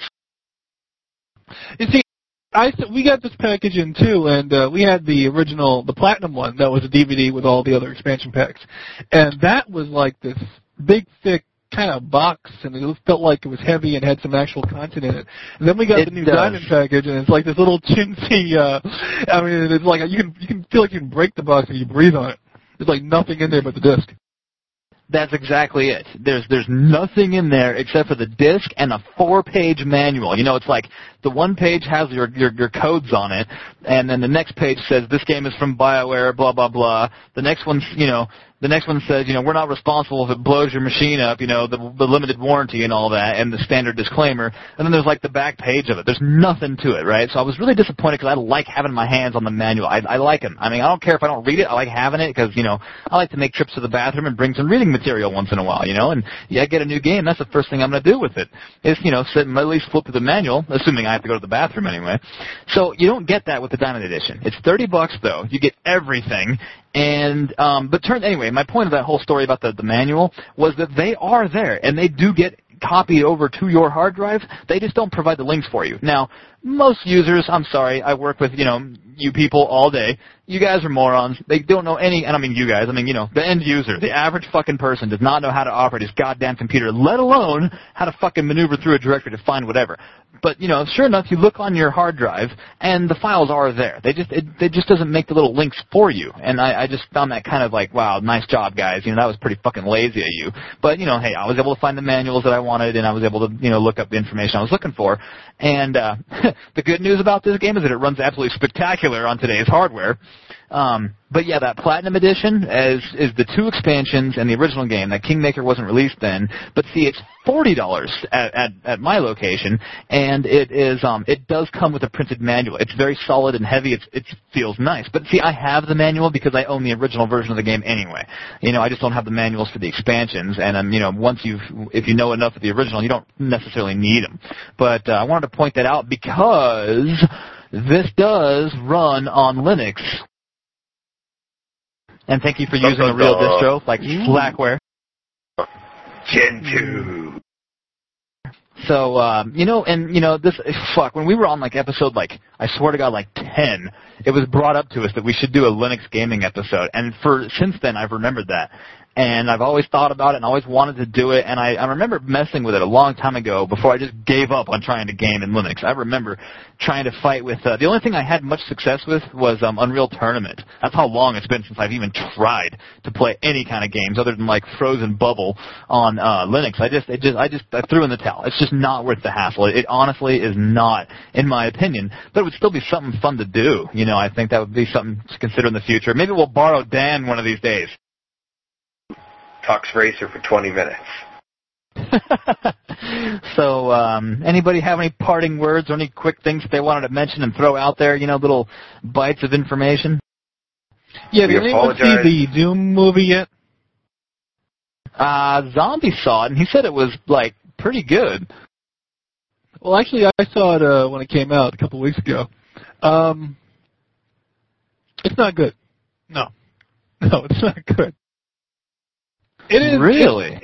You see, we got this package in, too, and we had the original, the Platinum one, that was a DVD with all the other expansion packs. And that was like this big, thick, kind of box, and it felt like it was heavy and had some actual content in it. And then we got the new Diamond package, and it's like this little chintzy. It's like you can feel like you can break the box if you breathe on it. There's like nothing in there but the disc. That's exactly it. There's nothing in there except for the disc and a 4-page manual. It's like the one page has your codes on it, and then the next page says this game is from BioWare, blah blah blah. The next one's the next one says, we're not responsible if it blows your machine up, the limited warranty and all that, and the standard disclaimer. And then there's like the back page of it. There's nothing to it, right? So I was really disappointed because I like having my hands on the manual. I like them. I don't care if I don't read it. I like having it because, I like to make trips to the bathroom and bring some reading material once in a while, and I get a new game. That's the first thing I'm going to do with it is, sit and at least flip through the manual, assuming I have to go to the bathroom anyway. So you don't get that with the Diamond Edition. It's $30 though. You get everything. And anyway, my point of that whole story about the manual was that they are there, and they do get copied over to your hard drive. They just don't provide the links for you. Now, most users, I'm sorry, I work with, you people all day. You guys are morons. They don't know any, and I mean you guys, the end user, the average fucking person does not know how to operate his goddamn computer, let alone how to fucking maneuver through a directory to find whatever. But, sure enough, you look on your hard drive, and the files are there. It just doesn't make the little links for you. And I just found that kind of like, wow, nice job, guys. That was pretty fucking lazy of you. But, hey, I was able to find the manuals that I wanted, and I was able to, look up the information I was looking for. And the good news about this game is that it runs absolutely spectacular on today's hardware. But yeah, that Platinum Edition is the 2 expansions and the original game. That Kingmaker wasn't released then, but see, it's $40 at my location, and it does come with a printed manual. It's very solid and heavy. It feels nice. But see, I have the manual because I own the original version of the game anyway. I just don't have the manuals for the expansions, and if you know enough of the original, you don't necessarily need them. But I wanted to point that out because this does run on Linux. And thank you for using a real distro like Slackware. Gentoo. So, when we were on episode I swear to God, 10, it was brought up to us that we should do a Linux gaming episode. And since then, I've remembered that. And I've always thought about it and always wanted to do it. And I remember messing with it a long time ago before I just gave up on trying to game in Linux. I remember trying to fight with, the only thing I had much success with was Unreal Tournament. That's how long it's been since I've even tried to play any kind of games other than Frozen Bubble on Linux. I threw in the towel. It's just not worth the hassle. It honestly is not, in my opinion. But it would still be something fun to do. I think that would be something to consider in the future. Maybe we'll borrow Dan one of these days. Tux Racer for 20 minutes. So, anybody have any parting words or any quick things that they wanted to mention and throw out there, little bites of information? Yeah, did anyone see the Doom movie yet? Zombie saw it, and he said it was, pretty good. Well, actually, I saw it when it came out a couple of weeks ago. It's not good. No, it's not good. It is really.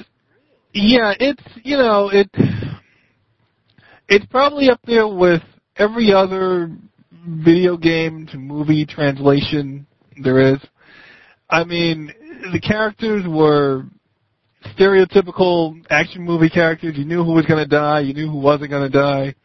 It's probably up there with every other video game to movie translation there is. I mean, the characters were stereotypical action movie characters. You knew who was going to die. You knew who wasn't going to die.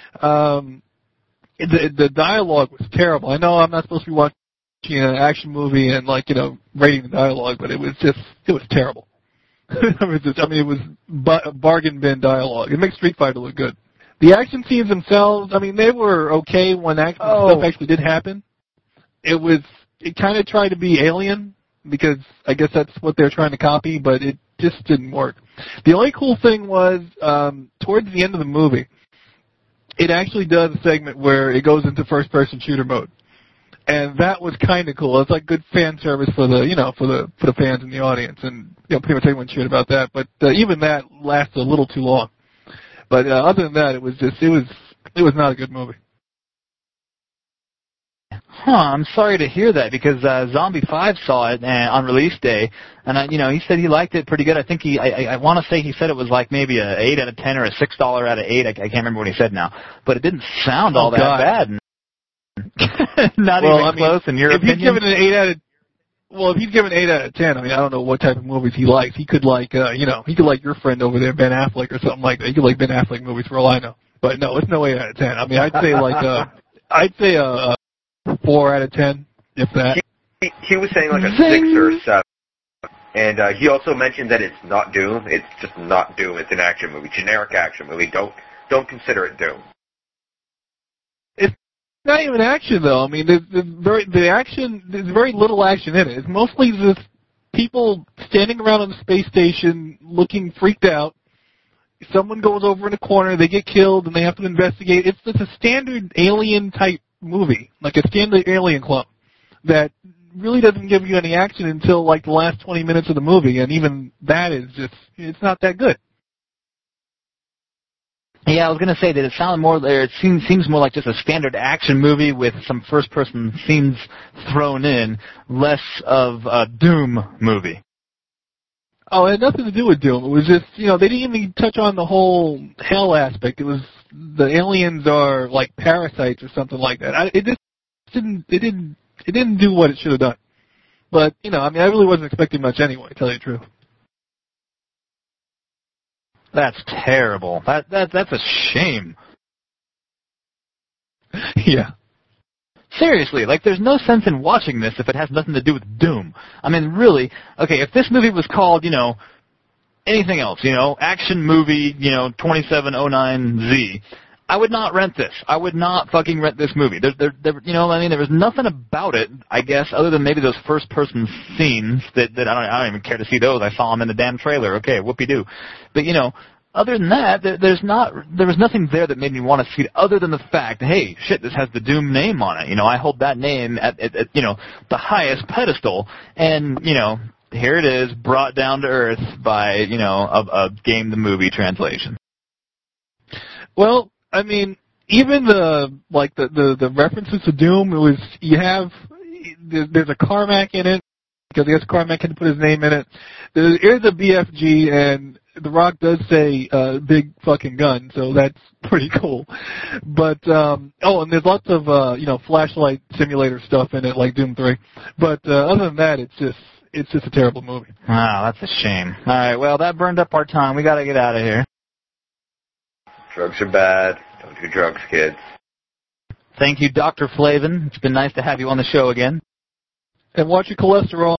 The dialogue was terrible. I know I'm not supposed to be watching an action movie and rating the dialogue, but it was terrible. It was bargain bin dialogue. It makes Street Fighter look good. The action scenes themselves, they were okay when stuff actually did happen. It kind of tried to be Alien because I guess that's what they're trying to copy, but it just didn't work. The only cool thing was towards the end of the movie, it actually does a segment where it goes into first-person shooter mode. And that was kind of cool. It's good fan service for the fans in the audience, and pretty much everyone cheered about that. But even that lasted a little too long. But other than that, it was not a good movie. I'm sorry to hear that because Zombie 5 saw it on release day, and he said he liked it pretty good. I think I want to say he said it was maybe a 8 out of 10 or a $6 out of 8. I can't remember what he said now, but it didn't sound all that bad. Not even close in your opinion? If he's given an 8 out of 10, I don't know what type of movies he likes. He could he could like your friend over there, Ben Affleck, or something like that. He could like Ben Affleck movies for all I know. But no, it's no 8 out of 10. I'd say a 4 out of 10, if that. He was saying a 6 or a 7. And he also mentioned that it's not Doom. It's just not Doom. It's an action movie, generic action movie. Don't consider it Doom. Not even action, though. There's very little action in it. It's mostly just people standing around on the space station looking freaked out. Someone goes over in a corner, they get killed, and they have to investigate. It's just a standard alien-type movie, like a standard Alien clone, that really doesn't give you any action until, the last 20 minutes of the movie, and even that is it's not that good. Yeah, I was going to say that it sounded more, it seems more like just a standard action movie with some first-person scenes thrown in, less of a Doom movie. Oh, it had nothing to do with Doom. It was just, they didn't even touch on the whole hell aspect. It was, the aliens are like parasites or something like that. It didn't do what it should have done. But, I really wasn't expecting much anyway, to tell you the truth. That's terrible. That's a shame. Yeah. Seriously, there's no sense in watching this if it has nothing to do with Doom. Really, okay, if this movie was called, anything else, action movie, 2709Z, I would not rent this. I would not fucking rent this movie. There was nothing about it, I guess, other than maybe those first-person scenes that I don't even care to see those. I saw them in the damn trailer. Okay, whoopee-doo. But, other than that, there was nothing there that made me want to see it other than the fact, hey, shit, this has the Doom name on it. I hold that name at the highest pedestal, and, here it is, brought down to earth by, a Game the Movie translation. Well, I mean, even the references to Doom, there's a Carmack in it, because I guess Carmack had to put his name in it. There's a BFG, and The Rock does say, big fucking gun, so that's pretty cool. But, and there's lots of, flashlight simulator stuff in it, like Doom 3. But, other than that, it's just a terrible movie. Wow, that's a shame. Alright, well, that burned up our time. We gotta get out of here. Drugs are bad. Don't do drugs, kids. Thank you, Dr. Flavin. It's been nice to have you on the show again. And watch your cholesterol.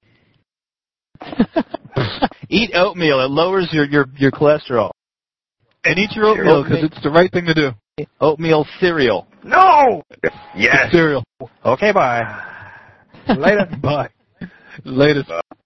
Eat oatmeal. It lowers your cholesterol. And eat your oatmeal, because it's the right thing to do. Oatmeal cereal. No! Yes. Cereal. Okay, bye. Later. Bye. Later. Bye.